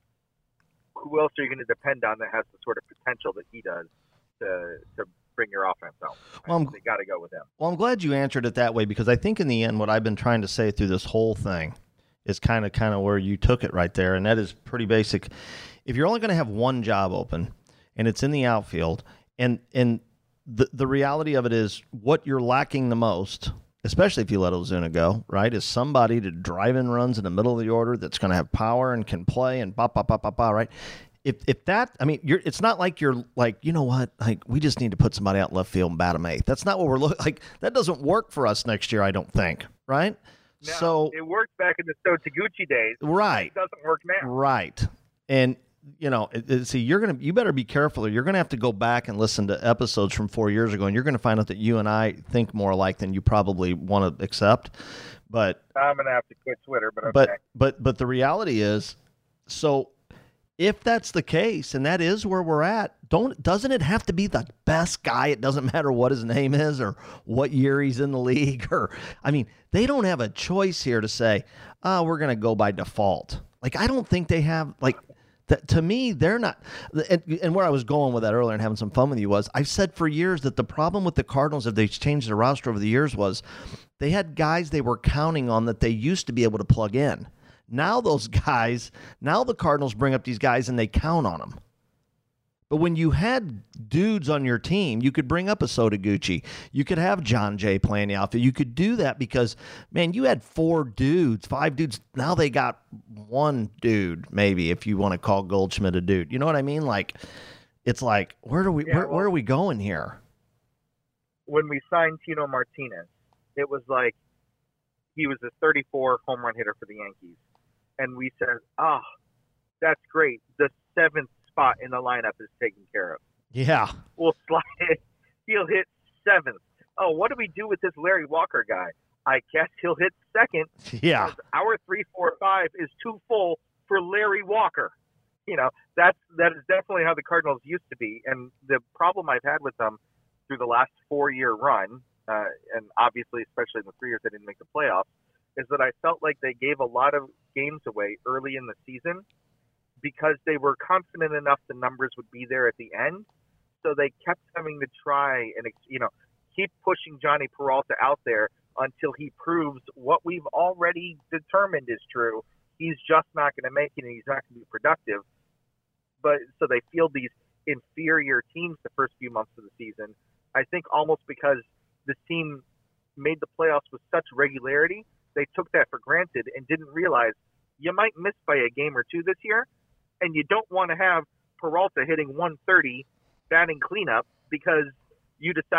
who else are you going to depend on that has the sort of potential that he does to to bring your offense out? Well, they got to go with him. Well, I'm glad you answered it that way because I think in the end what I've been trying to say through this whole thing is kind of kind of where you took it right there, and that is pretty basic. If you're only going to have one job open and it's in the outfield, and and the the reality of it is what you're lacking the most, especially if you let Ozuna go, right, is somebody to drive in runs in the middle of the order that's going to have power and can play and ba ba ba ba ba, right? If if that, I mean, you're, it's not like you're like, you know what, like we just need to put somebody out in left field and bat them eighth. That's not what we're looking like. That doesn't work for us next year, I don't think, right? No, so it worked back in the So Taguchi days. Right. It doesn't work now. Right. And you know, it, it, see, you're gonna, you better be careful, or you're gonna have to go back and listen to episodes from four years ago, and you're gonna find out that you and I think more alike than you probably want to accept. But I'm gonna have to quit Twitter. But okay. but but but the reality is, so if that's the case, and that is where we're at, don't doesn't it have to be the best guy? It doesn't matter what his name is or what year he's in the league, or I mean, they don't have a choice here to say, oh, we're gonna go by default. Like I don't think they have like. That, to me, they're not and, – and where I was going with that earlier and having some fun with you was I've said for years that the problem with the Cardinals, if they changed their roster over the years, was they had guys they were counting on that they used to be able to plug in. Now those guys – now the Cardinals bring up these guys and they count on them. But when you had dudes on your team, you could bring up a Sotaguchi. You could have John Jay playing the outfield. You could do that because, man, you had four dudes, five dudes. Now they got one dude, maybe, if you want to call Goldschmidt a dude. You know what I mean? Like, it's like, where do we, yeah, where, well, where are we going here? When we signed Tino Martinez, it was like he was a thirty-four home run hitter for the Yankees. And we said, oh, that's great. The seventh spot in the lineup is taken care of. Yeah. We'll slide it. He'll hit seventh. Oh, what do we do with this Larry Walker guy? I guess he'll hit second. Yeah. Our three, four, five is too full for Larry Walker. You know, that's that is definitely how the Cardinals used to be. And the problem I've had with them through the last four-year run, uh, and obviously especially in the three years they didn't make the playoffs, is that I felt like they gave a lot of games away early in the season because they were confident enough the numbers would be there at the end. So they kept having to try and, you know, keep pushing Johnny Peralta out there until he proves what we've already determined is true. He's just not going to make it and he's not going to be productive. But so they field these inferior teams the first few months of the season. I think almost because this team made the playoffs with such regularity, they took that for granted and didn't realize you might miss by a game or two this year. And you don't want to have Peralta hitting one thirty batting cleanup because you decided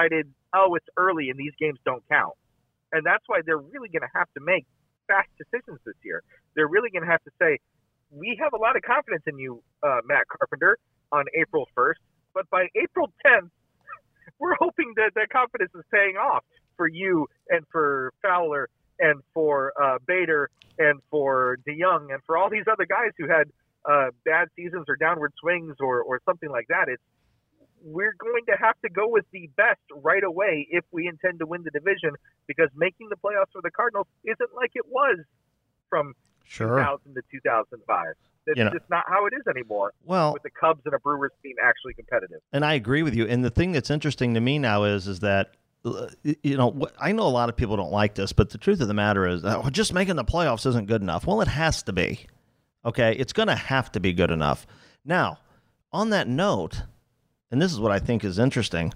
oh, it's early and these games don't count. And that's why they're really going to have to make fast decisions this year. They're really going to have to say, we have a lot of confidence in you, uh, Matt Carpenter, on April first, but by April tenth, we're hoping that that confidence is paying off for you and for Fowler and for uh, Bader and for DeYoung and for all these other guys who had uh, bad seasons or downward swings or, or something like that. It's we're going to have to go with the best right away if we intend to win the division, because making the playoffs for the Cardinals isn't like it was from sure. two thousand to two thousand five. It's you know, just not how it is anymore. Well, with the Cubs and a Brewers team actually competitive. And I agree with you. And the thing that's interesting to me now is, is that, you know, I know a lot of people don't like this, but the truth of the matter is that just making the playoffs isn't good enough. Well, it has to be. Okay, it's going to have to be good enough. Now, on that note, and this is what I think is interesting,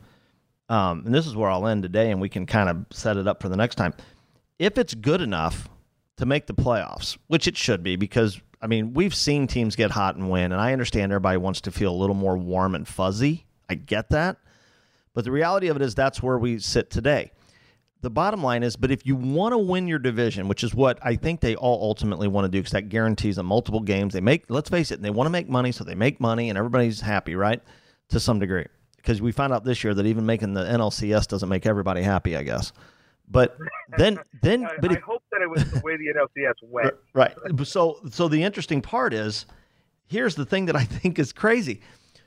um, and this is where I'll end today, and we can kind of set it up for the next time. If it's good enough to make the playoffs, which it should be, because, I mean, we've seen teams get hot and win, and I understand everybody wants to feel a little more warm and fuzzy. I get that. But the reality of it is that's where we sit today. The bottom line is, but if you want to win your division, which is what I think they all ultimately want to do, because that guarantees them multiple games. They make, let's face it, they want to make money, so they make money, and everybody's happy, right, to some degree. Because we found out this year that even making the N L C S doesn't make everybody happy, I guess. But then, then, I, but I if, hope that it was the way the N L C S went. Right. So, so the interesting part is, here's the thing that I think is crazy.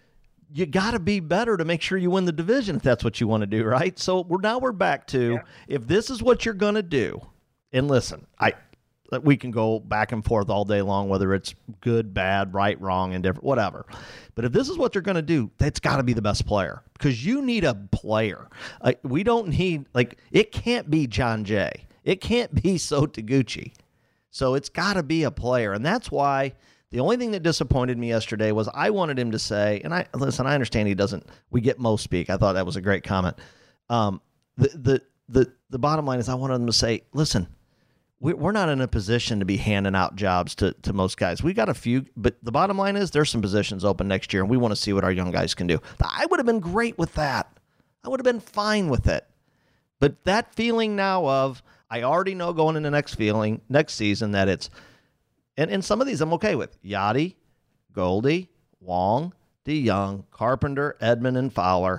You got to be better to make sure you win the division if that's what you want to do, right? So we're now we're back to Yeah. if this is what you're going to do. And listen, I we can go back and forth all day long, whether it's good, bad, right, wrong, indifferent, whatever. But if this is what you're going to do, it's got to be the best player, because you need a player. Uh, we don't need, like, it can't be John Jay. It can't be So Taguchi. So it's got to be a player. And that's why the only thing that disappointed me yesterday was I wanted him to say, and I listen, I understand he doesn't, we get Mo speak. I thought that was a great comment. Um, the, the, the, the bottom line is I wanted him to say, listen, we're not in a position to be handing out jobs to, to most guys. We got a few, but the bottom line is there's some positions open next year, and we want to see what our young guys can do. I would have been great with that. I would have been fine with it. But that feeling now of, I already know going into next feeling, next season that it's, and, and some of these I'm okay with. Yachty, Goldie, Wong, DeYoung, Carpenter, Edman, and Fowler.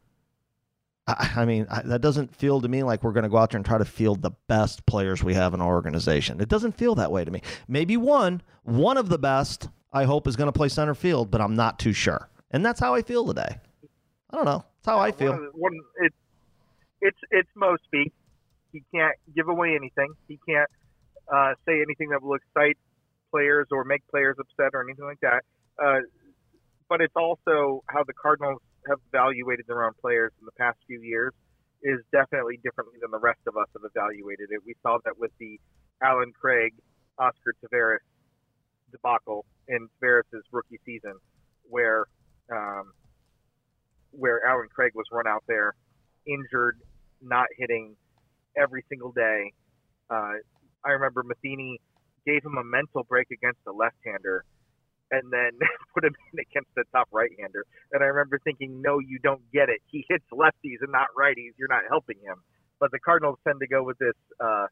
I, I mean, I, that doesn't feel to me like we're going to go out there and try to field the best players we have in our organization. It doesn't feel that way to me. Maybe one, one of the best, I hope, is going to play center field, but I'm not too sure. And that's how I feel today. I don't know. That's how I feel. One, one, it's, it's, it's Mo speak. He can't give away anything. He can't uh, say anything that will excite players or make players upset or anything like that. Uh, but it's also how the Cardinals have evaluated their own players in the past few years is definitely differently than the rest of us have evaluated it. We saw that with the Alan Craig, Oscar Taveras debacle in Taveras' rookie season, where um, where Alan Craig was run out there, injured, not hitting every single day. Uh, I remember Matheny gave him a mental break against a left-hander and then put him in against the top right-hander. And I remember thinking, no, you don't get it. He hits lefties and not righties. You're not helping him. But the Cardinals tend to go with this, uh,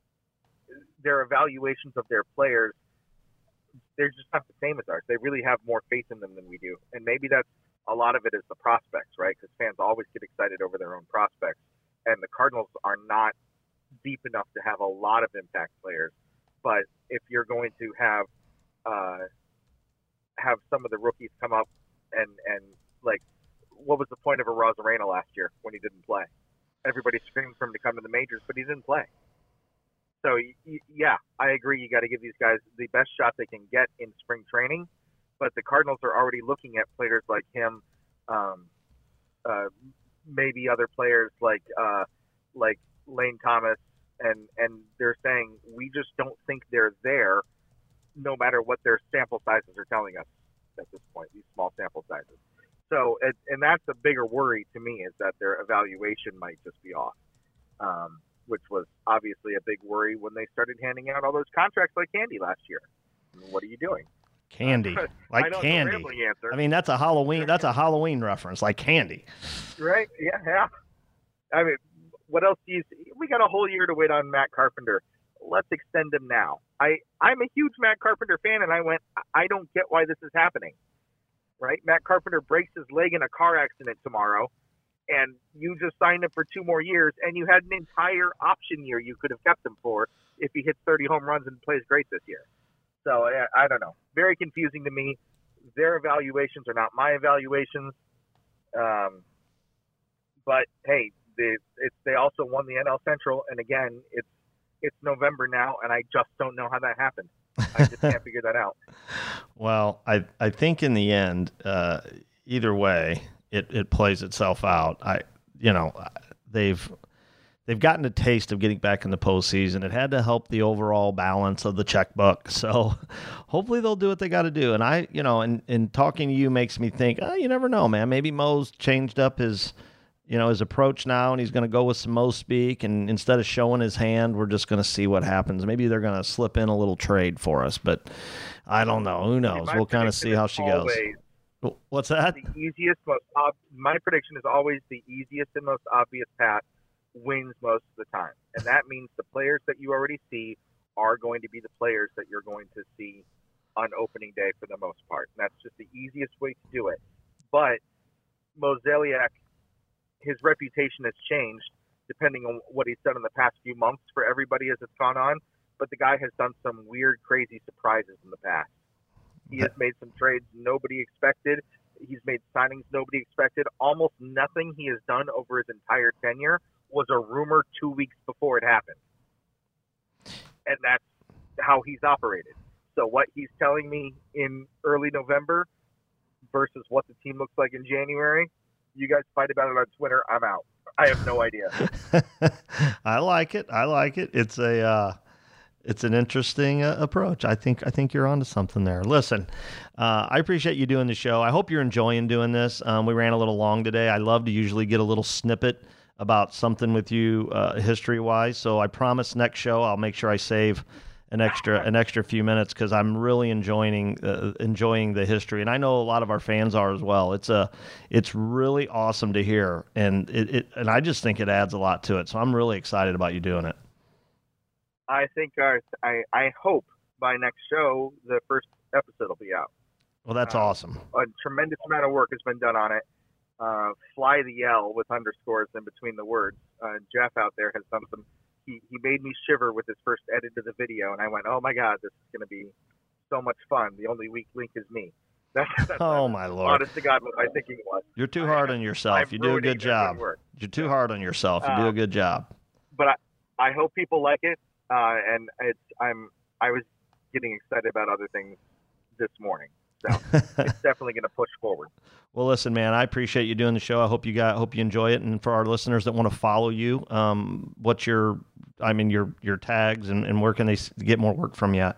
their evaluations of their players, they're just not the same as ours. They really have more faith in them than we do. And maybe that's a lot of it is the prospects, right? Because fans always get excited over their own prospects. And the Cardinals are not deep enough to have a lot of impact players. But if you're going to have uh, have some of the rookies come up and, and like, what was the point of a Rosarena last year when he didn't play? Everybody screamed for him to come to the majors, but he didn't play. So, y- yeah, I agree. You got to give these guys the best shot they can get in spring training. But the Cardinals are already looking at players like him, um, uh, maybe other players like uh, like Lane Thomas, and, and they're saying we just don't think they're there, no matter what their sample sizes are telling us at this point, these small sample sizes. So, and, and that's a bigger worry to me, is that their evaluation might just be off, um, which was obviously a big worry when they started handing out all those contracts like candy last year. What are you doing? Candy, Uh, like I know candy. it's a rambling answer. I mean, that's a Halloween. That's a Halloween reference, like candy. Right? Yeah, yeah. I mean, what else do you see? We got a whole year to wait on Matt Carpenter. Let's extend him now. I, I'm a huge Matt Carpenter fan, and I went, I don't get why this is happening. Right? Matt Carpenter breaks his leg in a car accident tomorrow, and you just signed him for two more years, and you had an entire option year you could have kept him for if he hits thirty home runs and plays great this year. So, I, I don't know. Very confusing to me. Their evaluations are not my evaluations. Um, but, hey, they, it's, they also won the N L Central, and again, it's it's November now, and I just don't know how that happened. I just can't figure that out. Well, I I think in the end, uh, either way, it, it plays itself out. I you know they've they've gotten a taste of getting back in the postseason. It had to help the overall balance of the checkbook. So hopefully they'll do what they got to do. And I you know, and, and talking to you makes me think, oh, you never know, man. Maybe Mo's changed up his you know his approach now, and he's going to go with some Mo speak. And instead of showing his hand, we're just going to see what happens. Maybe they're going to slip in a little trade for us, but I don't know. Who knows? My we'll kind of see how she goes. What's that? The easiest, most ob- my prediction is always the easiest and most obvious path wins most of the time, and that means the players that you already see are going to be the players that you're going to see on opening day for the most part. And that's just the easiest way to do it. But Mozeliak, his reputation has changed depending on what he's done in the past few months for everybody as it's gone on. But the guy has done some weird, crazy surprises in the past. He has made some trades nobody expected. He's made signings nobody expected. Almost nothing he has done over his entire tenure was a rumor two weeks before it happened. And that's how he's operated. So what he's telling me in early November versus what the team looks like in January, you guys fight about it on Twitter. I'm out. I have no idea. I like it. I like it. It's a, uh, it's an interesting uh, approach. I think, I think you're onto something there. Listen, uh, I appreciate you doing the show. I hope you're enjoying doing this. Um, we ran a little long today. I love to usually get a little snippet about something with you, uh, history wise. So I promise next show, I'll make sure I save an extra an extra few minutes because I'm really enjoying uh, enjoying the history, and I know a lot of our fans are as well. It's a it's really awesome to hear, and it, it and I just think it adds a lot to it. So I'm really excited about you doing it. I think our, I I hope by next show the first episode will be out. Well, that's uh, awesome. A tremendous amount of work has been done on it. Uh, fly the L with underscores in between the words. Uh, Jeff out there has done some. He, he made me shiver with his first edit of the video, and I went, oh, my God, this is going to be so much fun. The only weak link is me. That's, that's oh, my Lord. Honest to God, what my thinking was. You're too hard I, on yourself. I'm you do a good job. You're too hard on yourself. You uh, do a good job. But I, I hope people like it, uh, and it's I'm I was getting excited about other things this morning. So it's definitely going to push forward. Well, listen, man, I appreciate you doing the show. I hope you got, hope you enjoy it. And for our listeners that want to follow you, um, what's your, I mean, your, your tags and, and where can they get more work from you at?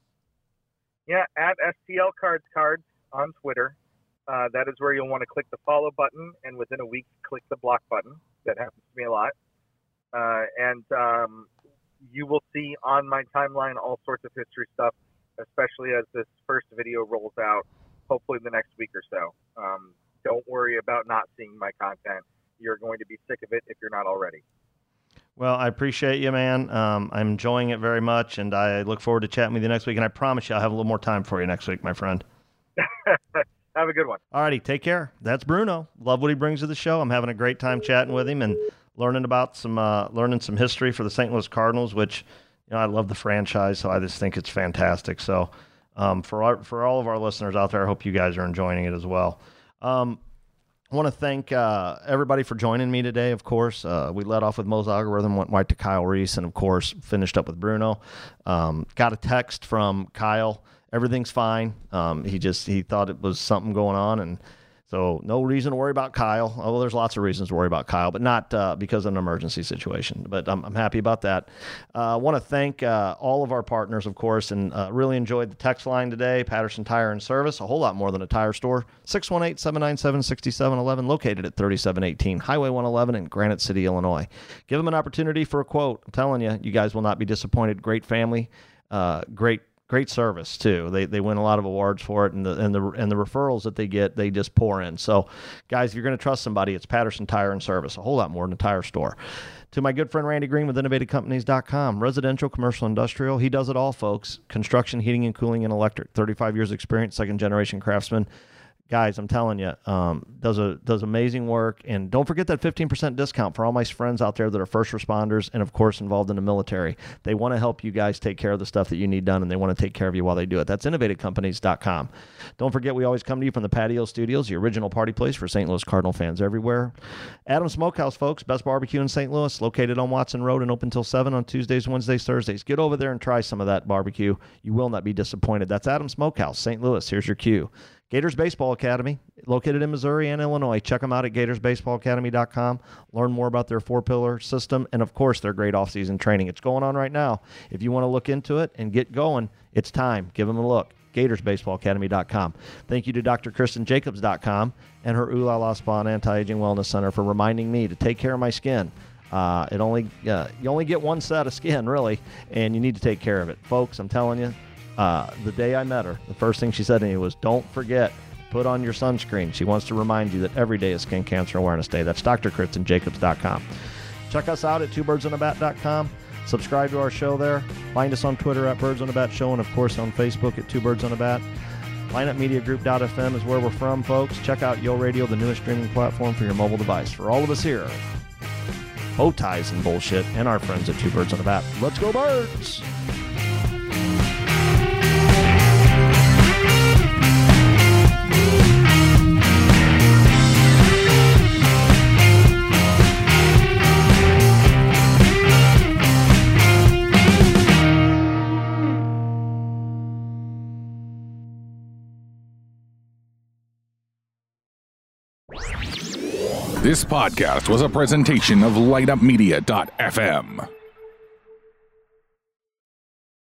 Yeah. At S T L Cards Cards on Twitter. Uh, that is where you'll want to click the follow button. And within a week, click the block button. That happens to me a lot. Uh, and um, you will see on my timeline all sorts of history stuff, especially as this first video rolls out, hopefully in the next week or so. Um, don't worry about not seeing my content. You're going to be sick of it if you're not already. Well, I appreciate you, man. Um, I'm enjoying it very much, and I look forward to chatting with you next week. And I promise you I'll have a little more time for you next week, my friend. Have a good one. All righty, take care. That's Bruno. Love what he brings to the show. I'm having a great time chatting with him and learning about some uh, learning some history for the Saint Louis Cardinals, which – you know, I love the franchise, so I just think it's fantastic. So um, for our, for all of our listeners out there, I hope you guys are enjoying it as well. Um, I want to thank uh, everybody for joining me today, of course. Uh, we led off with Mo's Algorithm, went right to Kyle Reese, and, of course, finished up with Bruno. Um, got a text from Kyle. Everything's fine. Um, he just he thought it was something going on, and so no reason to worry about Kyle. Oh, well, there's lots of reasons to worry about Kyle, but not uh, because of an emergency situation. But I'm, I'm happy about that. I uh, want to thank uh, all of our partners, of course, and uh, really enjoyed the text line today. Patterson Tire and Service, a whole lot more than a tire store. six one eight, seven nine seven, six seven one one, located at thirty-seven eighteen Highway one eleven in Granite City, Illinois. Give them an opportunity for a quote. I'm telling you, you guys will not be disappointed. Great family, uh, great great service too. They they win a lot of awards for it, and the and the and the referrals that they get, they just pour in. So, guys, if you're going to trust somebody, it's Patterson Tire and Service. A whole lot more than a tire store. To my good friend Randy Green with innovative companies dot com, residential, commercial, industrial, he does it all, folks. Construction, heating and cooling, and electric. thirty-five years experience, second generation craftsman. Guys, I'm telling you, um, does a does amazing work. And don't forget that fifteen percent discount for all my friends out there that are first responders and, of course, involved in the military. They want to help you guys take care of the stuff that you need done, and they want to take care of you while they do it. That's innovative companies dot com. Don't forget, we always come to you from the Patio Studios, the original party place for Saint Louis Cardinal fans everywhere. Adams Smokehouse, folks, best barbecue in Saint Louis, located on Watson Road and open till seven on Tuesdays, Wednesdays, Thursdays. Get over there and try some of that barbecue. You will not be disappointed. That's Adams Smokehouse, Saint Louis. Here's your cue. Gators Baseball Academy, located in Missouri and Illinois. Check them out at Gators Baseball Academy dot com. Learn more about their four-pillar system and, of course, their great off-season training. It's going on right now. If you want to look into it and get going, it's time. Give them a look. Gators Baseball Academy dot com. Thank you to Doctor Kristen Jacobs dot com and her Ooh La La Spa and Anti-Aging Wellness Center for reminding me to take care of my skin. Uh, it only uh, you only get one set of skin, really, and you need to take care of it. Folks, I'm telling you, Uh, the day I met her, the first thing she said to me was, don't forget, put on your sunscreen. She wants to remind you that every day is Skin Cancer Awareness Day. That's Doctor Kristen Jacobs dot com. Check us out at two birds on a bat dot com. Subscribe to our show there. Find us on Twitter at Birds on a Bat Show, and, of course, on Facebook at Two Birds on a Bat. line up media group dot f m is where we're from, folks. Check out Yo Radio, the newest streaming platform for your mobile device. For all of us here, Bow Ties and Bullshit, and our friends at Two Birds on a Bat, let's go Birds! This podcast was a presentation of light up media dot f m.